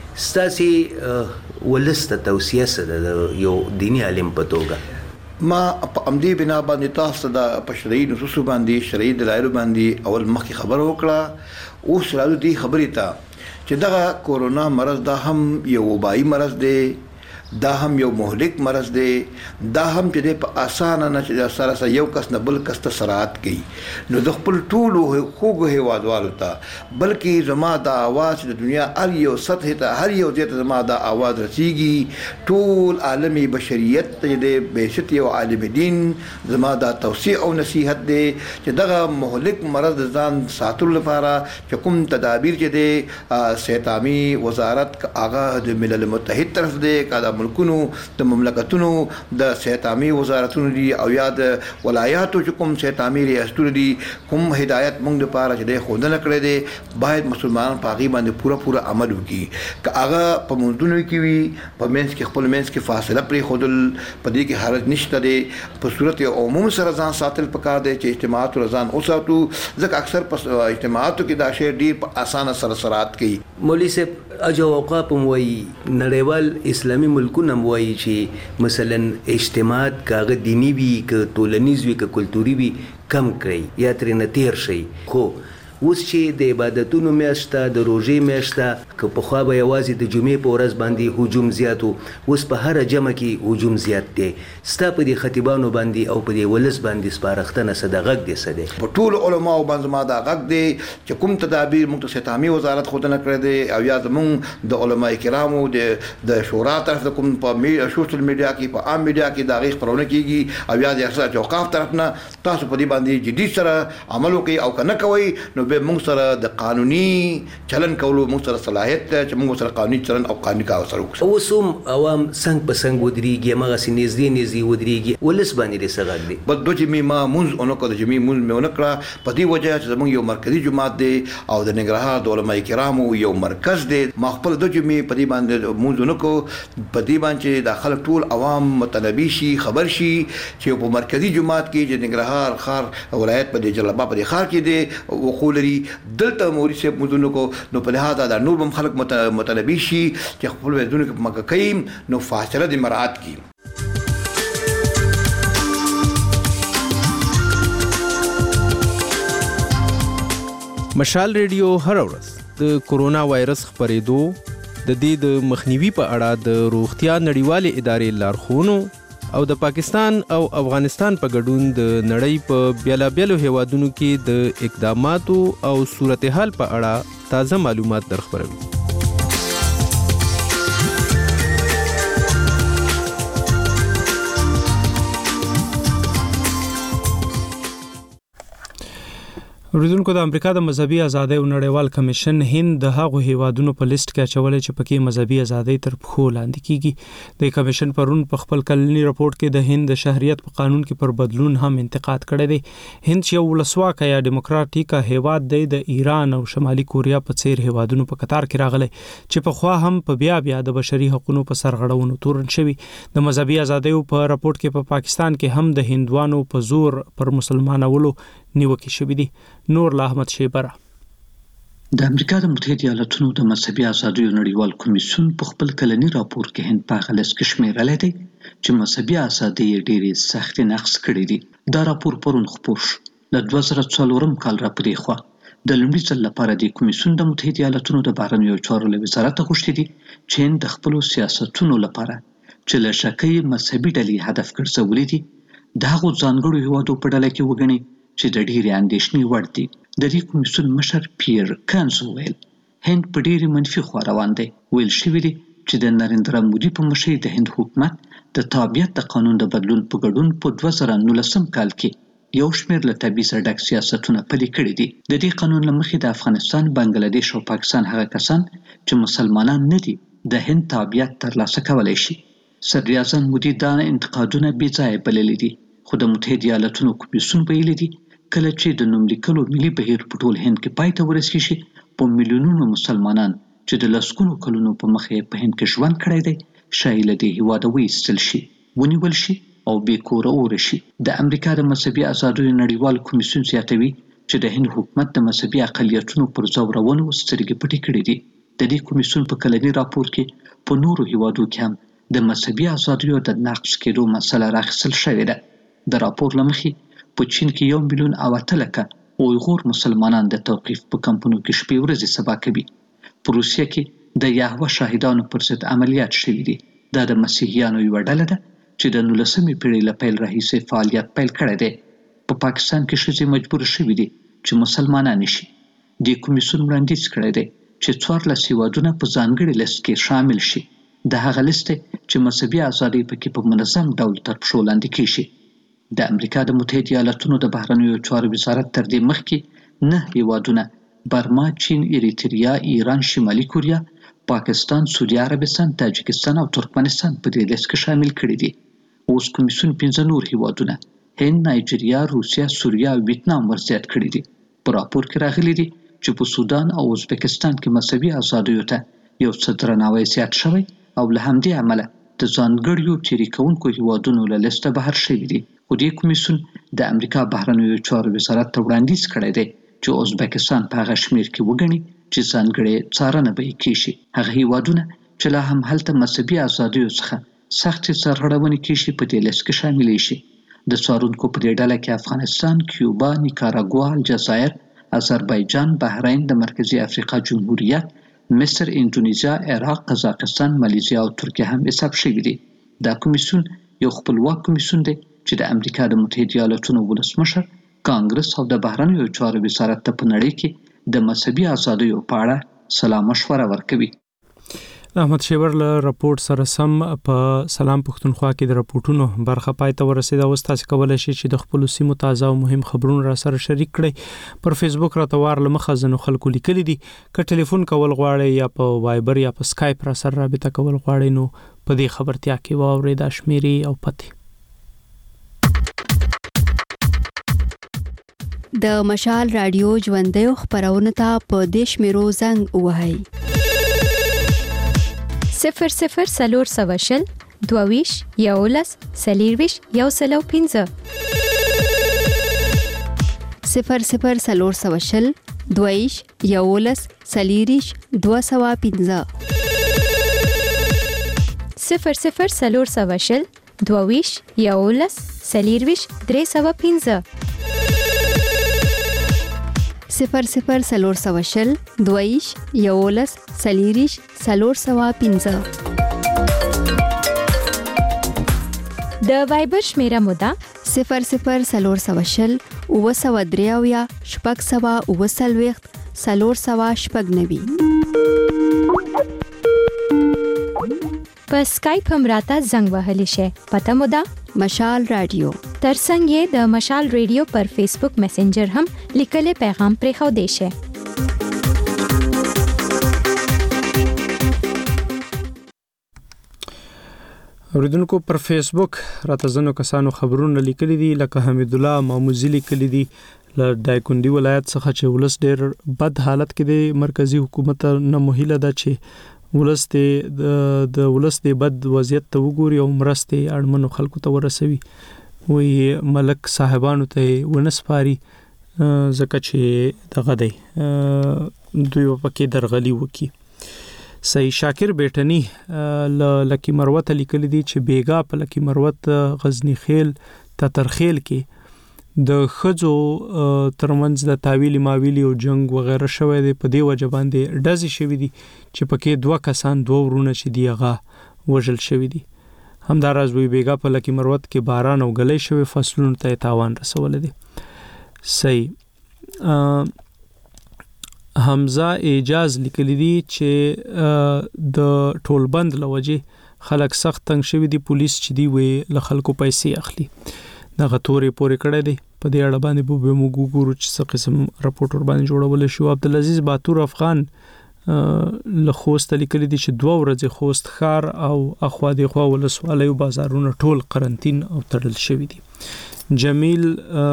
ستاسې ولسته توصیه څه ده یو دیني عالم په توګه؟ ما په امدې بنا باندې تاسو د په شرعي نصوصو باندې شرعي دلایلو باندې اول مخکې خبر وکړه. اوس راځو دې خبرې ته چې دغه کورونا مرض دا هم یو وبایي مرض دی، دا هم یو مهلک مرض دی، دا هم چې په اسانه نه چې سره سره یو کس نه بل کس ته سرعت کوي. نو د خپل ټولو خوږو هیوادوالو ته بلکې زما دا आवाज د دنیا هر یو سطح ته هر یو ځای ته زما دا आवाज رسیږي. ټول عالمي بشریت ته د بیشت یو عالم دین زما دا توصیه او نصیحت دی چې دغه مهلک مرض ځان ساتلو لپاره چې کوم تدابیر چې دی صحتامي وزارت هغه د ملل متحد طرف دی کا ملکونو د مملکتونو د صحتامي وزارتونو دي او یا د ولایاتو چې کوم صحتامي ریاستونه دي کوم هدایت موږ لپاره چې د خودنه کړی دی باید مسلمانان په هغې باندې پوره پوره عمل وکړي. که هغه په منځونو کې وي په منځ کې خپل منځ کې فاصله پرېښودل په دې کې حرج نشته دی. په صورت عموم سره ځان ساتل پکار دی چې اجتماعاتو ځان وساتو، ځکه اکثر په اجتماعاتو کې دا شی ډېر په اسانه سره سرعت کوي. مولوي صاحب اجو اوقاف هم وایي نړیوال اسلامي ملکونه هم وایي چې مثلا اجتماعات کاغه دینی وي که ټولنیز وي که کلتوري وي کم کړئ یا ترېنه تېر شئ. خو اوس چې د عبادتونو میاشته د روژې میاشته که پخوا به یوازې د جمعې په ورځ باندې هجوم زیات و، اوس په هره جمعه کې هجوم زیات دی. ستا په دې خطیبانو باندې او په دې ولس باندې سپارښتنه څه د غږ دی څه دی؟ په ټولو علماو باندې زما دا غږ دی چې کوم تدابیر موږ ته صحتامي وزارت ښودنه کړی دی او یا زموږ د علما کرامو د د شورا طرف د کوم په سوشل میډیا کې په عام میډیا کې د هغې خپرونه کېږي او یا د ریاست اوقاف طرف نه تاسو په دې باندې جدي سره عمل وکړئ او که نه کوئ نو به موږ سره د قانوني چلن کولو موږ سره صلاحیت ته چې موږ سره قانوني چلن او قانوني کار سره وکړو. اوس هم عوام څنګ په څنګ ودرېږي، هماغسې نږدې نږدې ودرېږي، ولس باندې دې څه غږ دی؟ بس دو جمعې ما مونځ ونه کړه، د جمعې مونځ مې ونه کړه په دې وجه چې زموږ یو مرکزي جومات دی او د ننګرهار د علما کرامو یو مرکز دی. ما خپل دو جمعې په دې باندې مونځ ونه کړو په دې باندې چې دا خلک ټول عوام مطلبي شي، خبر شي چې په مرکزي جومات کې چې ننګرهار ښار ولایت په دې جلال آباد په دې ښار کې دی وقوع لري دلته موري صاحب مونځونه کو نو په لحاظه دا نور هم خلک مطلبي شي چې خپل ودونه کې مکه کوي نو فاصله دې مراعات کړي. مشال ریډیو هر ورځ د کورونا وایرس خپرېدو د دې د مخنیوي په اړه د روغتیا نړیوالې ادارې لارښوونو او د پاکستان او افغانستان په ګډون د نړۍ په بیلابیلو هیوادونو کې د اقداماتو او صورتحال په اړه تازه معلومات درخبروي. اوریدونکو د امریکا د مذهبي ازادۍ او نړیوال کمیشن هند د هغو هیوادونو په لیست کې اچولې چې پکې مذهبي ازادۍ تر پښو لاندې کیږي. د کمیشن پرون په خپل کلنی رپورت کې د هند د شهریت په قانون کې پر بدلون هم انتقاد کړی دی. هند چې یو ولسواک یا دیموکراتیک هیواد دی د ایران او شمالي کوریا په څیر هیوادونو په قطار کې راغلی چې په خوا هم په بیا بیا د بشري حقوقو په سرغړونو تورن شوی. د مذهبي ازادۍ په رپورت کې په پاکستان کې هم د هندوانو په زور پر مسلمانانو نیوکې شوې دي. نور احمد شیبره. د امریکا د متحده ایالاتونو د مذهبي ازادیو نړیوال کمیسیون په خپل کلنی راپور کې هند په غلس کې شمیرل دي چې مذهبي ازادۍ ډېری سخت نقص کړي دي. دا راپور پرون خپور شو. له دوه زره څلورم کال را پرې خو د لومړي ځل لپاره د کمیسیون د متحده ایالاتونو د بهرنیو چارو له وزارت غوښتي دي چې هند د خپل سیاستونو لپاره چې له شکې مذهبي ډلې هدف ګرځولې دي د هغو ځانګړو هیوادو په ډله کې وګڼي چې د ډېرې اندېښنې وړ دي. د دې کمیسیون مشر پیر کانز وویل هند په ډېرې منفي خوا روان دی. ویل شوي دي چې د نریندرا مودي په مشرۍ د هند حکومت د تابعیت د قانون د بدلون په ګډون په دوه زره نولسم کال کې یو شمېر له تبعیضه ډک سیاستونه پلي کړي دي. د دې قانون له مخې د افغانستان، بنګلادیش او پاکستان هغه کسان چې مسلمانان نه دي د هند تابعیت ترلاسه کولی شي. صدر اعظم مودي دا انتقادونه بې ځایه بللي دي، خو د متحده ایالاتونو کمیسیون ویلي دي کله چې د نوم لیکلو ملي بهیر په ټول هند کې پای ته ورسیږي په میلیونونو مسلمانان چې د لسګونو کلونو په مخه په هند کې ژوند کړی دی شاید له دې هیواده وایستل شي، ونیول شي او بې کوره اور شي. د امریکا د مذهبي ازادیو نړیوال کمیسیون زیاتوي چې د هند حکومت د مذهبي اقلیتونو پر ځورونو سترګې پټې کړې دي. د دې کمیسیون په کلنی راپور کې په نورو هیوادو کې هم د مذهبي ازادیو د نقض کېدو مسله راخیستل شوې ده. د راپور له مخې په چین کې یو میلیون او اته لکه اویغور مسلمانان د توقیف په کمپونو کې شپې ورځې سبا کوي. په روسیه کې د یهوه شاهدانو پر ضد عملیات شوي دي. دا د مسیحیانو یوه ډله ده چې د نولسمې پېړۍ له پیل راهیسې فعالیت پیل کړی دی. په پاکستان کې ښځې مجبور شوي دي چې مسلمانانې شي. دې کمیسیون وړاندیز کړی دی چې څوارلس هیوادونه په ځانګړي لیست کې شامل شي. د هغه لیست چې مذهبي ازادۍ پکې په منظم ډول تر پښو لاندې کیږي. د امریکا د متحده ایالاتونو د بهرنیو چارو وزارت تر دې مخکې نه هیوادونه برما، چین، اریتریا، ایران، شمالي کوریا، پاکستان، سعودي عربستان، تاجکستان او ترکمنستان په دې لیست کې شامل کړي دي. اوس کمیسیون پنځه نور هیوادونه هند، نایجیریا، روسیه، سوریه او ویتنام ورزیات کړي دي. په راپور کې راغلي دي چې په سودان او ازبکستان کې مذهبي ازادیو ته یو څه درناوی زیات شوی او له همدې امله د ځانګړیو تیری کوونکو هیوادونو له لیسته بهر شوي دي. خو دې کمیسیون د امریکا بهرنیو چارو وزارت ته وړاندیز کړی دی چې ازبکستان په هغه شمېر کې وګڼي چې ځانګړې څارنه به یې کیږي. هغه هیوادونه چې لا هم هلته مذهبي ازادیو څخه سختې سرغړونې کیږي په دې لیست کې شاملی شي. د څارونکو په دې ډله کې افغانستان، کیوبا، نیکاراګوا، الجزایر، آذربایجان، بحرین، د مرکزي افریقا جمهوریت، مصر، اندونیزیا، عراق، قزاقستان، مالیزیا او ترکیه هم حساب شوي دي. دا کمیسیون یو خپلواک کمیسیون دی چې د امریکا د متحده ایالاتونو ولسمشر، کانګرس او د بهرنیو چارو وزارت ته په نړۍ کې د مذهبي ازادیو په اړه سلا مشوره ورکوي. احمد شیبر له راپورټ سره سم په سلام پښتونخوا کې د راپورټونو برخه پای ته ورسېده. اوس تاسو کولی شئ چې د خپلو سیمو تازه او مهم خبرونه را سره شریک کړئ. پر فیسبوک راته وار له مخه ځینو خلکو لیکلي دي که ټلیفون کول غواړئ یا په وایبر یا په سکایپ را سره رابطه کول غواړئ نو په دې خبرتیا کې واورئ دا شمیرې او پتې. د مشال رادیو ژوندیو خبرونه ته په دې شمیرو زنګ ووهئ: صفر صفر سلور سوه شل دوهویش یولس څلېرویش یو سل او پنځه صفر صفر سلور سوه شل دوهویش یولس څلېرویش دوه سوه پنځه صفر صفر سلور سوه شل دوهویش یولس څلېرویش درې سوه پنځه صفر صفر سلور سوه شل دوهویش یولس څلېرویش څلور سوه پنځه. د وایبر شمیره مو ده صفر صفر سلور سوه شل اوه سوه درې اویا شپږ سوه اوه څلوېښت څلور سوه شپږ نوي. په سکایپ هم راته زنګ وهلی شئ. پته مو ده مشال رادیو. ترڅنګ یې د مشال رادیو پر فیسبوک میسنجر هم لیکلي پیغام پرې خو دیشه. اوریدونکو پر فیسبوک راته ځنو کسانو خبرونه لیکلي دي، لکه حمید الله ماموزي لیکلي دي له دایکندي ولایت څخه چې ولس ډېر بد حالت کې دی. مرکزی حکومت نه مهیله ده چې ولس ته د ولس د بد وضعیت ته وګوري او مرستې اړمنو خلکو ته ورسوي. وی ملک صاحبانو ته ونسپاري ځکه چې دغه دی دوی پکې درغلي وکي. صحیح شاکر بیٹنی ل لکی مروت لیکل دي چې بیګا په لکی مروت غزنی خیل تترخیل کې د خزو ترمنځ د تاویلی ماویلی او جنگ وغیرہ شوه دي. په دی وجه باندې ډزې شوې دي چې پکې دوه کسان دوه ورونه چې دی هغه وژل شوې دي. همداراز وی بیګا په لکی مروت کې باران او غلې شوه فصلونو ته تاوان رسول دي. صحیح حمزه اعجاز لیکلی دي چې د ټولبند لوجه خلک سخت تنگ شوی دي. پولیس چې دی وی له خلکو پیسې اخلي. دغه تورې پورې کړی دی. په دې اړه باندې به موږ وګورو چې څه قسم راپورټ ور باندې جوړول شو. عبدالعزیز باتور افغان له خوست لیکلی دي چې دوه ورځې خوست ښار او اخوا دی خوا ولسوالیو بازارونه ټول قرنټین او تړل شوی دي. جمیل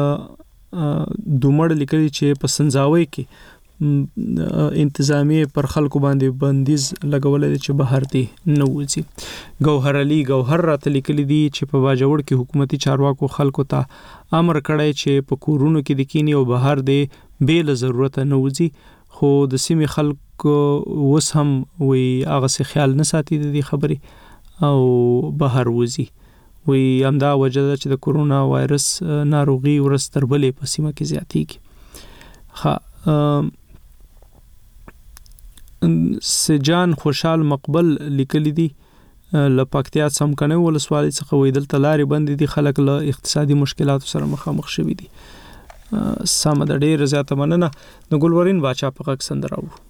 دومړ لیکلی چې په سنځاوي کې انتظامی پر خلکو باندې بندیز لګولې چې بهر دي نه وځي. گوهر علي گوهر راته لیکلي دي چې په باجوړ کې حکومتي چارواکو خلکو ته امر کړی چې په کورونو کې د کینی او بهر دي بیل ضرورت نه وځي. خو د سیمې خلکو وس هم وی هغه څه خیال نه ساتي د خبرې او بهر وځي. وی همدا وجه ده چې د کورونا وایرس ناروغي ورستر بلې په سیمه کې زیاتېږي. ها سجان خوشحال مقبل لیکلی دي له پکتیا سمکنه ولسوالۍ څخه ویدل تلاري بند دي. خلک له اقتصادي مشکلاتو سره مخامخ شوي دي. سم د ډېر زیاته مننه. د ګلورین باچا په غږ سندره و.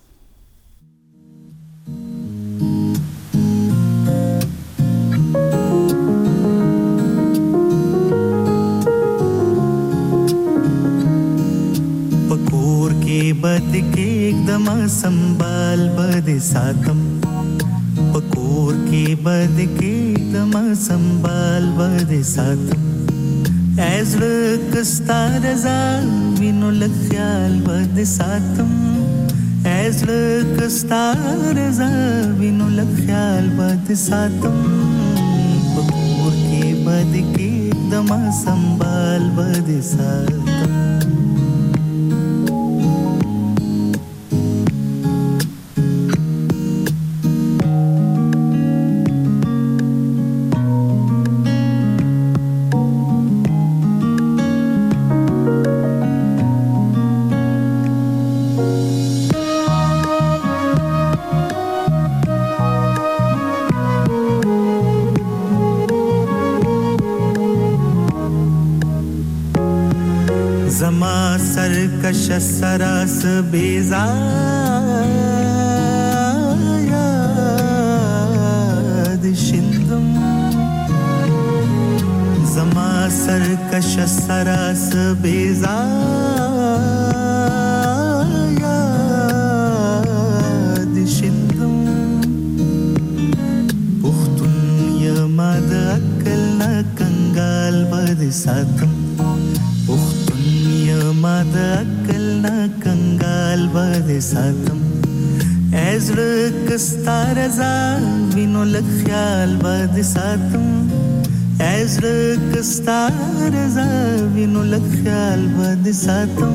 बद के एकदम संभाल बद सातम पकोर के बद के एकदम संभाल बद सातम ऐज़ कस्ता रज़ा विनो लख्याल बद सातम ऐज़ कस्ता रज़ा विनो लख्याल बद सातम पकोर के बद के एकदम संभाल बद सातम. सरकश सरास बेजायाद शिंदम जमा सरकश सरास बेजायाद शिंदम पुख्तुन यमद अकल न कंगाल बद सातम मद अकल न कंगाल बद सातम ऐज़ कस्ता रज़ा विनो लख्याल बद सातम ऐज़ कस्ता रज़ा विनो लख्याल बद सातम.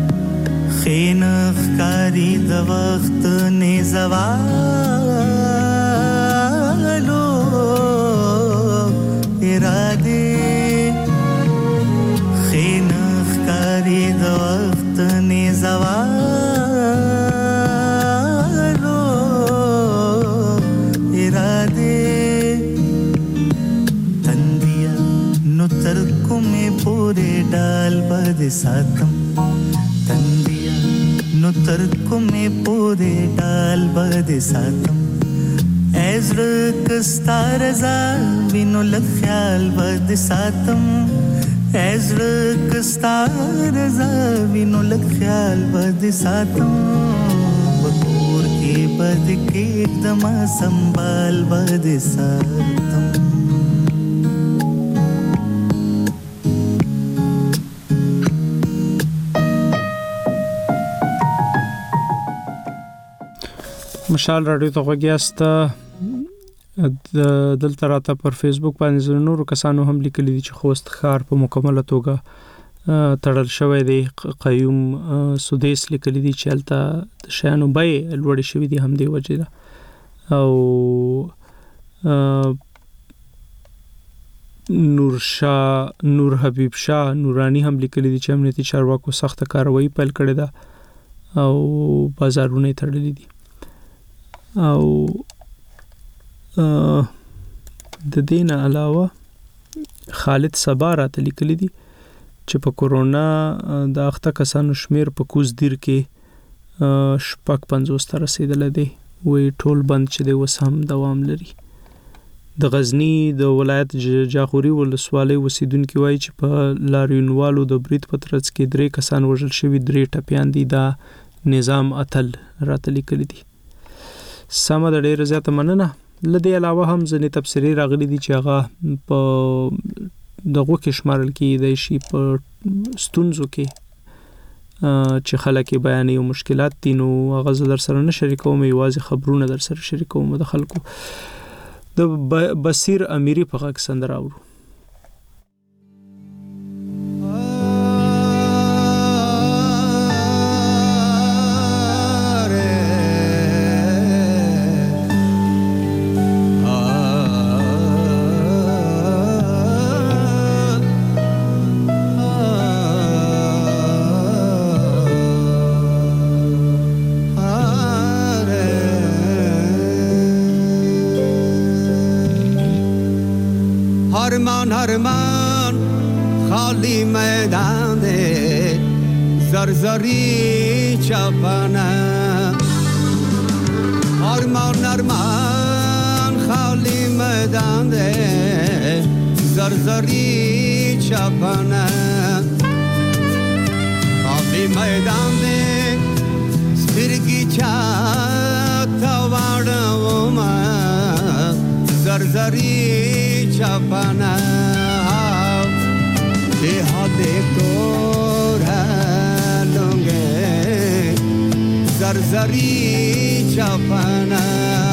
خین خکاری د وخت نه زوال को में पूरे डाल बद सातम तंदिया नो तर को में पूरे डाल बद सातम ऐज़्र कस्ता रज़ा विनो लख्याल बद सातम ऐज़्र कस्ता रज़ा विनो लख्याल बद सातम बकोर के बद के एकदम संभाल बद सातम مشال رادیو ته وګیاست د دلته راته پر فیسبوک باندې نور کسانو هم لیکلي دي چې خوست ښار په مکمله توګه تړل شوی دی. قیوم سودیس لیکلي دي چې هلته شیانو بیې لوړې شوي دي همدې وجې ده. او نور شاه نور حبیب شاه نورانی هم لیکلي دي چې امنیتي چارواکو سخته کاروایی پیل کړې ده او بازارونه یې تړلي دي. او د دې نه علاوه خالد صبا راته لیکلي دي چې په کورونا د اخته کسانو شمیر په کوز دیر کې شپږ پنځوس ته رسیدلی دی. وی ټول بند چې دی اوس هم دوام لري. د غزني د ولایت جاغوري ولسوالۍ اوسیدونکي وایي چې په لاریونوالو د برید په ترڅ کې درې کسان وژل شوي، درې ټپیان دي. دا نظام اتل راته لیکلي دي. سمه د ډېره زیاته مننه. له دې علاوه هم ځینې تبصرې راغلي دي چې هغه په دغو کې شمارل کېدای شي په ستونزو کې چې خلک یې بیانوي او مشکلات دي، نو هغه زه در سره نه شریکوم، یوازې خبرونه در سره شریکوم د خلکو. د بصیر امیری په غږ سندره اورو. हरमान हरमान खाली मैदान जरजरी चपना हरमान हरमान खाली मैदान जरजरी चपना खाली मैदान स्पिरगी चाता वाडवमा जरजरी चपना देहा देखो लूंगे जरजरी चपना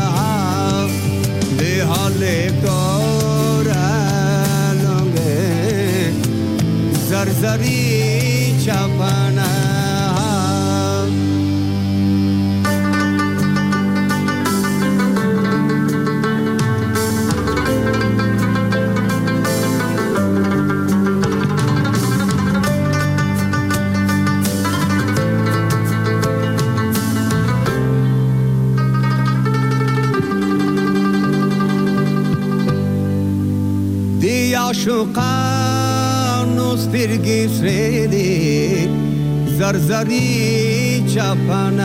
देहा देखो लूंगे जरजरी चपना आशुकानो स्पिरगी स्रेदी जरजरी चपना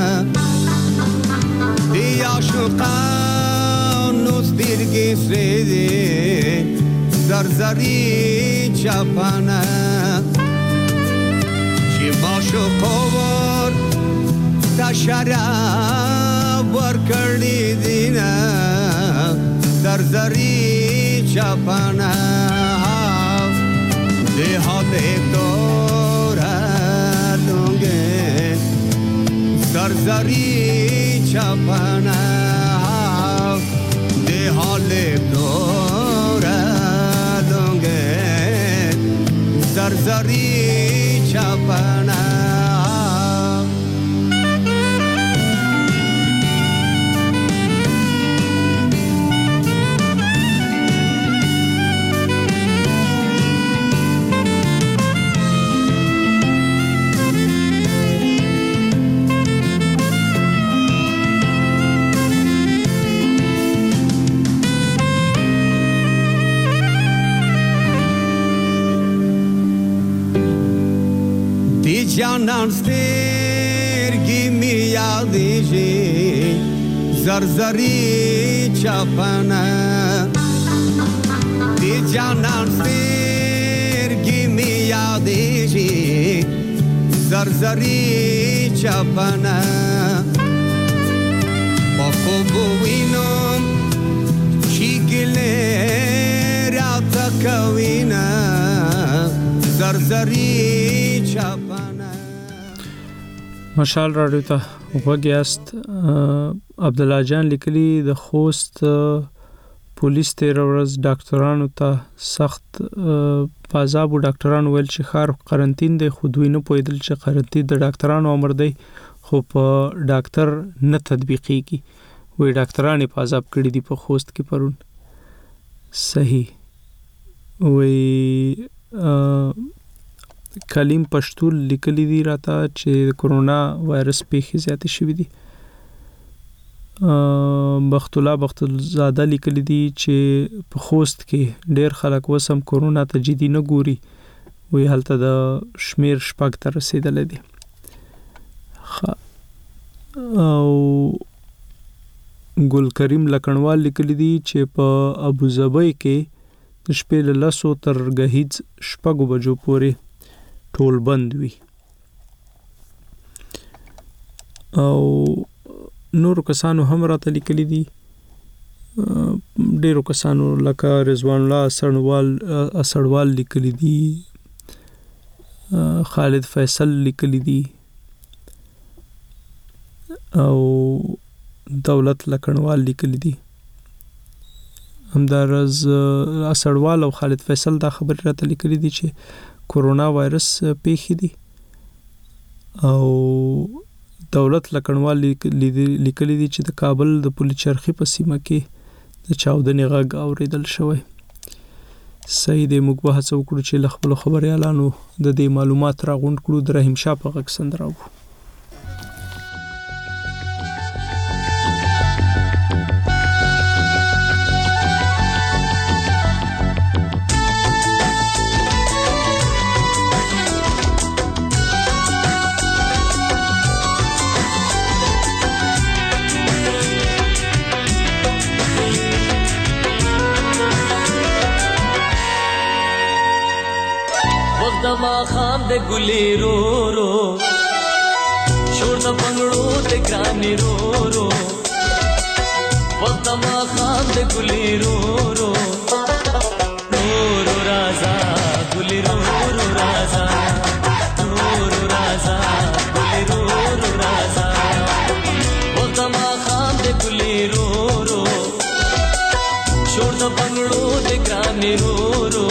दी आशुकानो स्पिरगी स्रेदी जरजरी चपना चिमाशो कोवर तशरा वर्कड़ी दीना जरजरी चपना देहा देखो लूंगे जरजरी चपना देहा देखो लूंगे जरजरी चपना جانان سترګې می یادېږي زرزري چاپنه دی جانان سترګې می یادېږي زرزري چاپنه په خوب وینم چې ګلې راته کوینه زرزري چاپنه. مشال راډیو ته وګیاست. عبدالله جان لیکلی د خوست پولیس تیر ورځ ډاکټرانو ته سخت پازابو ډاکټرانو ویل چې خار قرنټین دی، خو دوی نه پوهېدل چې قرنټین د ډاکټرانو امر دی خو په ډاکټر نه تطبیقېږي. وی ډاکټران یې پازاب کړي دي په خوست کې پرون. صحیح. وی کلیم پښتون لیکلی دی راته چې کرونا وایرس پیښې زیاتې شوې دي. بخت الله بخت زاده لیکلی دی چې په خوست کې ډېر خلک وسم کرونا ته جدي نه ګوري. وی هلته د شمیر شپږ ته رسېدلی دی. او ګل کریم لکنوال لیکلی دی چې په ابوظبي کې د شپې له لسو تر ګهیځ شپږو بجو پورې ټول بند وي. او نورو کسانو هم راته لیکلی دي، ډیرو کسانو لکه رضوان الله اسړوال اسړوال لیکلی دي، خالد فیصل لیکلی دي او دولت لکنوال لیکلی دي. همدارز اسړوال او خالد فیصل دا خبر راته لیکلی دي چې کرونا وایرس پیښې دي. او دولت لکنوال لیکلی دي چې د کابل د پل چرخي په سیمه کې د چاودنې غږ اوریدل شوی. صحیح دی. موږ به هڅه وکړو چې له خپلو خبریالانو د دې معلومات راغونډ کړو. د رحیم شاه په غږ سندره وو. د ګلې رو رو شور د پنګړو د ګرانې رو رو وخت ما خام د ګلې رو رو رو رو رازا ګلې رو رو رازا رو رو رازا ګلې رو رو رازا وخت ما خام د ګلې رو رو شور د پنګړو د ګرانې رو رو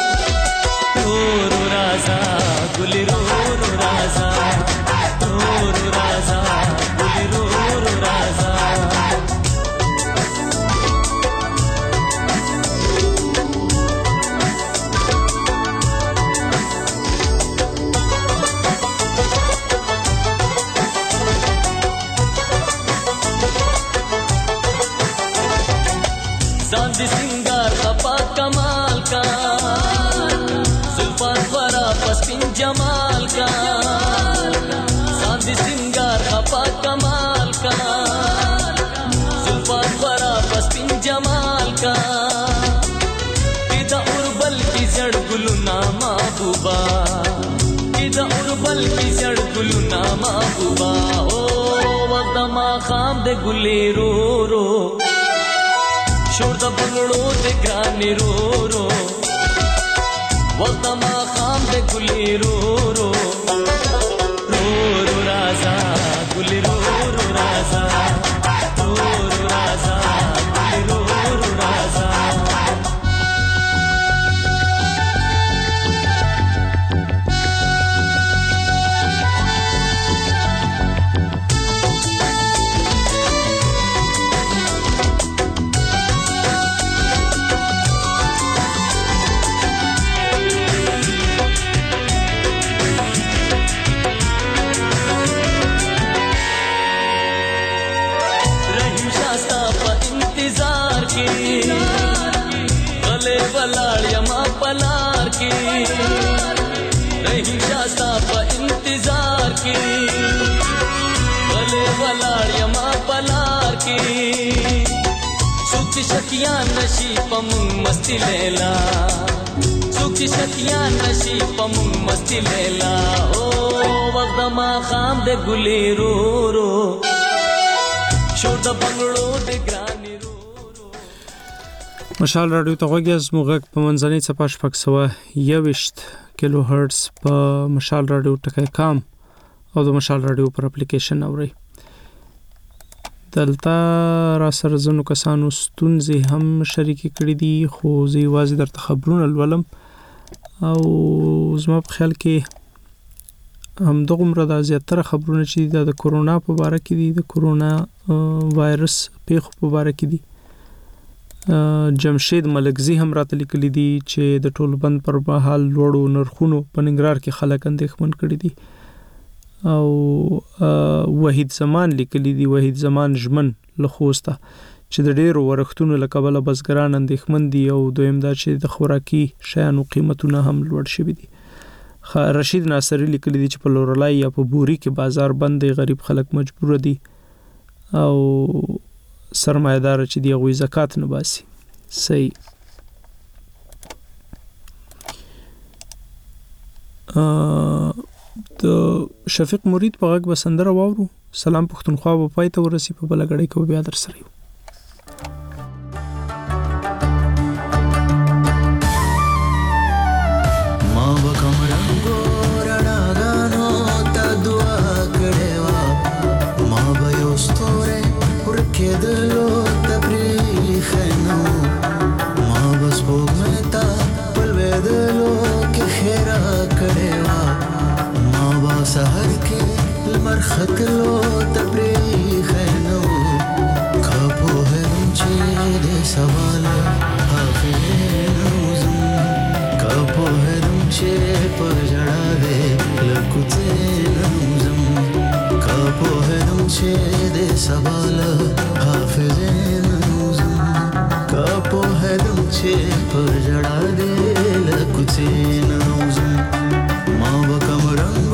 राजा गुली रो रो राजा रो रो राजा गुली रो रो राजा सांदी सिंगार खपा कमाल का पस्पिन जमाल का सांदी सिंगार खपा कमाल का जुल्फान बरा पस्पिन जमाल का किदा उर्बल की जड़ गुलुना महबूबा किदा उर्बल की जड़ गुलुना महबूबा ओ वक्त मा खाम दे गुले रो रो शोर द बंगड़ो दे ग्राने रो रो वक्त मा खाम दे गुली रो रो रो रो राजा गुली रो रो राजा रो रो राजा गुली रो रो राजा रही जाता पा इंतजार की भले वलाड़ यमा पलार की सुख शकियां नशी पमुन मस्ती लेला सुख शकियां नशी पमुन मस्ती लेला ओ वक्त मा खाम दे गुली रो रो شور د بنگړو د ګرانی رو مشال رادیو ته غوږی از موږ په منځنۍ څپه شپږ سوه یوویشت کیلو هرتز په مشال رادیو ټکی کام او د مشال رادیو پر اپلیکیشن اورئ. دلته را سره ځینو کسانو ستونزې هم شریکې کړي دي خو زه یوازې درته خبرونه لولم او زما په خیال کې همدغومره د زیاتره خبرونه چې دي د کرونا په باره کې دي د کرونا وایرس پیښو په باره کې دي. جمشید ملکزی هم راته لیکلي دي چې د ټولبند پر مهال لوړو نرخونو په ننګرهار کې خلک اندېښمن کړي دي او وحید زمان لیکلي دي وحید زمان ژمن له خوسته چې د ډېرو ورښتونو له کبله بزګران اندېښمن دي او دویم دا چې د خوراکي شیانو قیمتونه هم لوړ شوي دي. رشید ناصری لیکلی دی چې په لورلای یا په بوري کې بازار بند دی غریب خلک مجبور دي او سرمایدار چې دی غوي زکات نه باسي. صحیح د شفیق مرید په غږ بسندره واورو. سلام پښتونخوا په پای ته ورسی په بلګړی کې بیا در سره یو. سحر के मरखत लो तबरीख नो खापो है मुझे दे सवाल हाफिज़ खापो है मुझे पर जड़ा दे लकुते नज़म खापो है मुझे दे सवाल हाफिज़ नज़म खापो है मुझे पर जड़ा दे लकुते नज़म माँ बकम रंग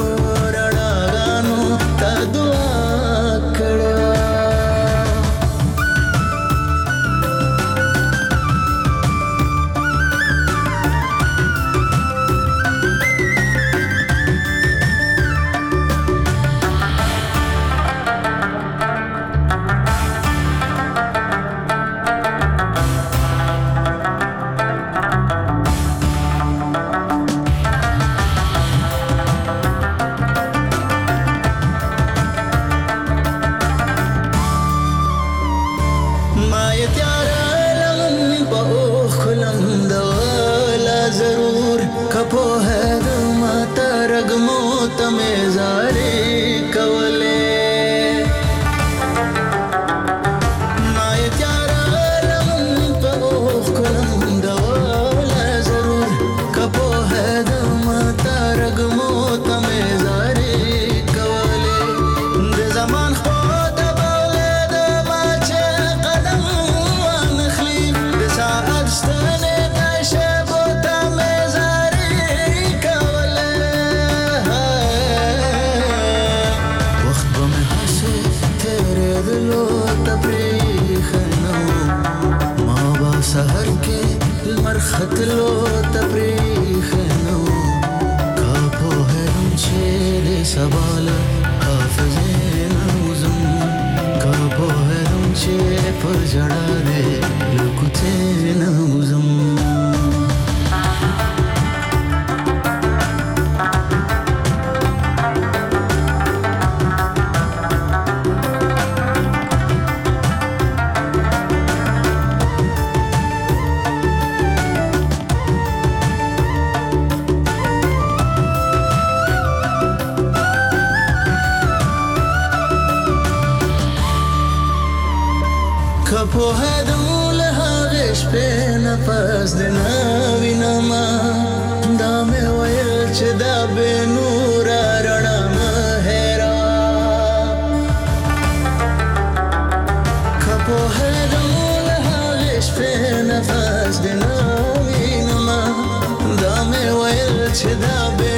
نفس دنا وینما دا مې ویل چې دا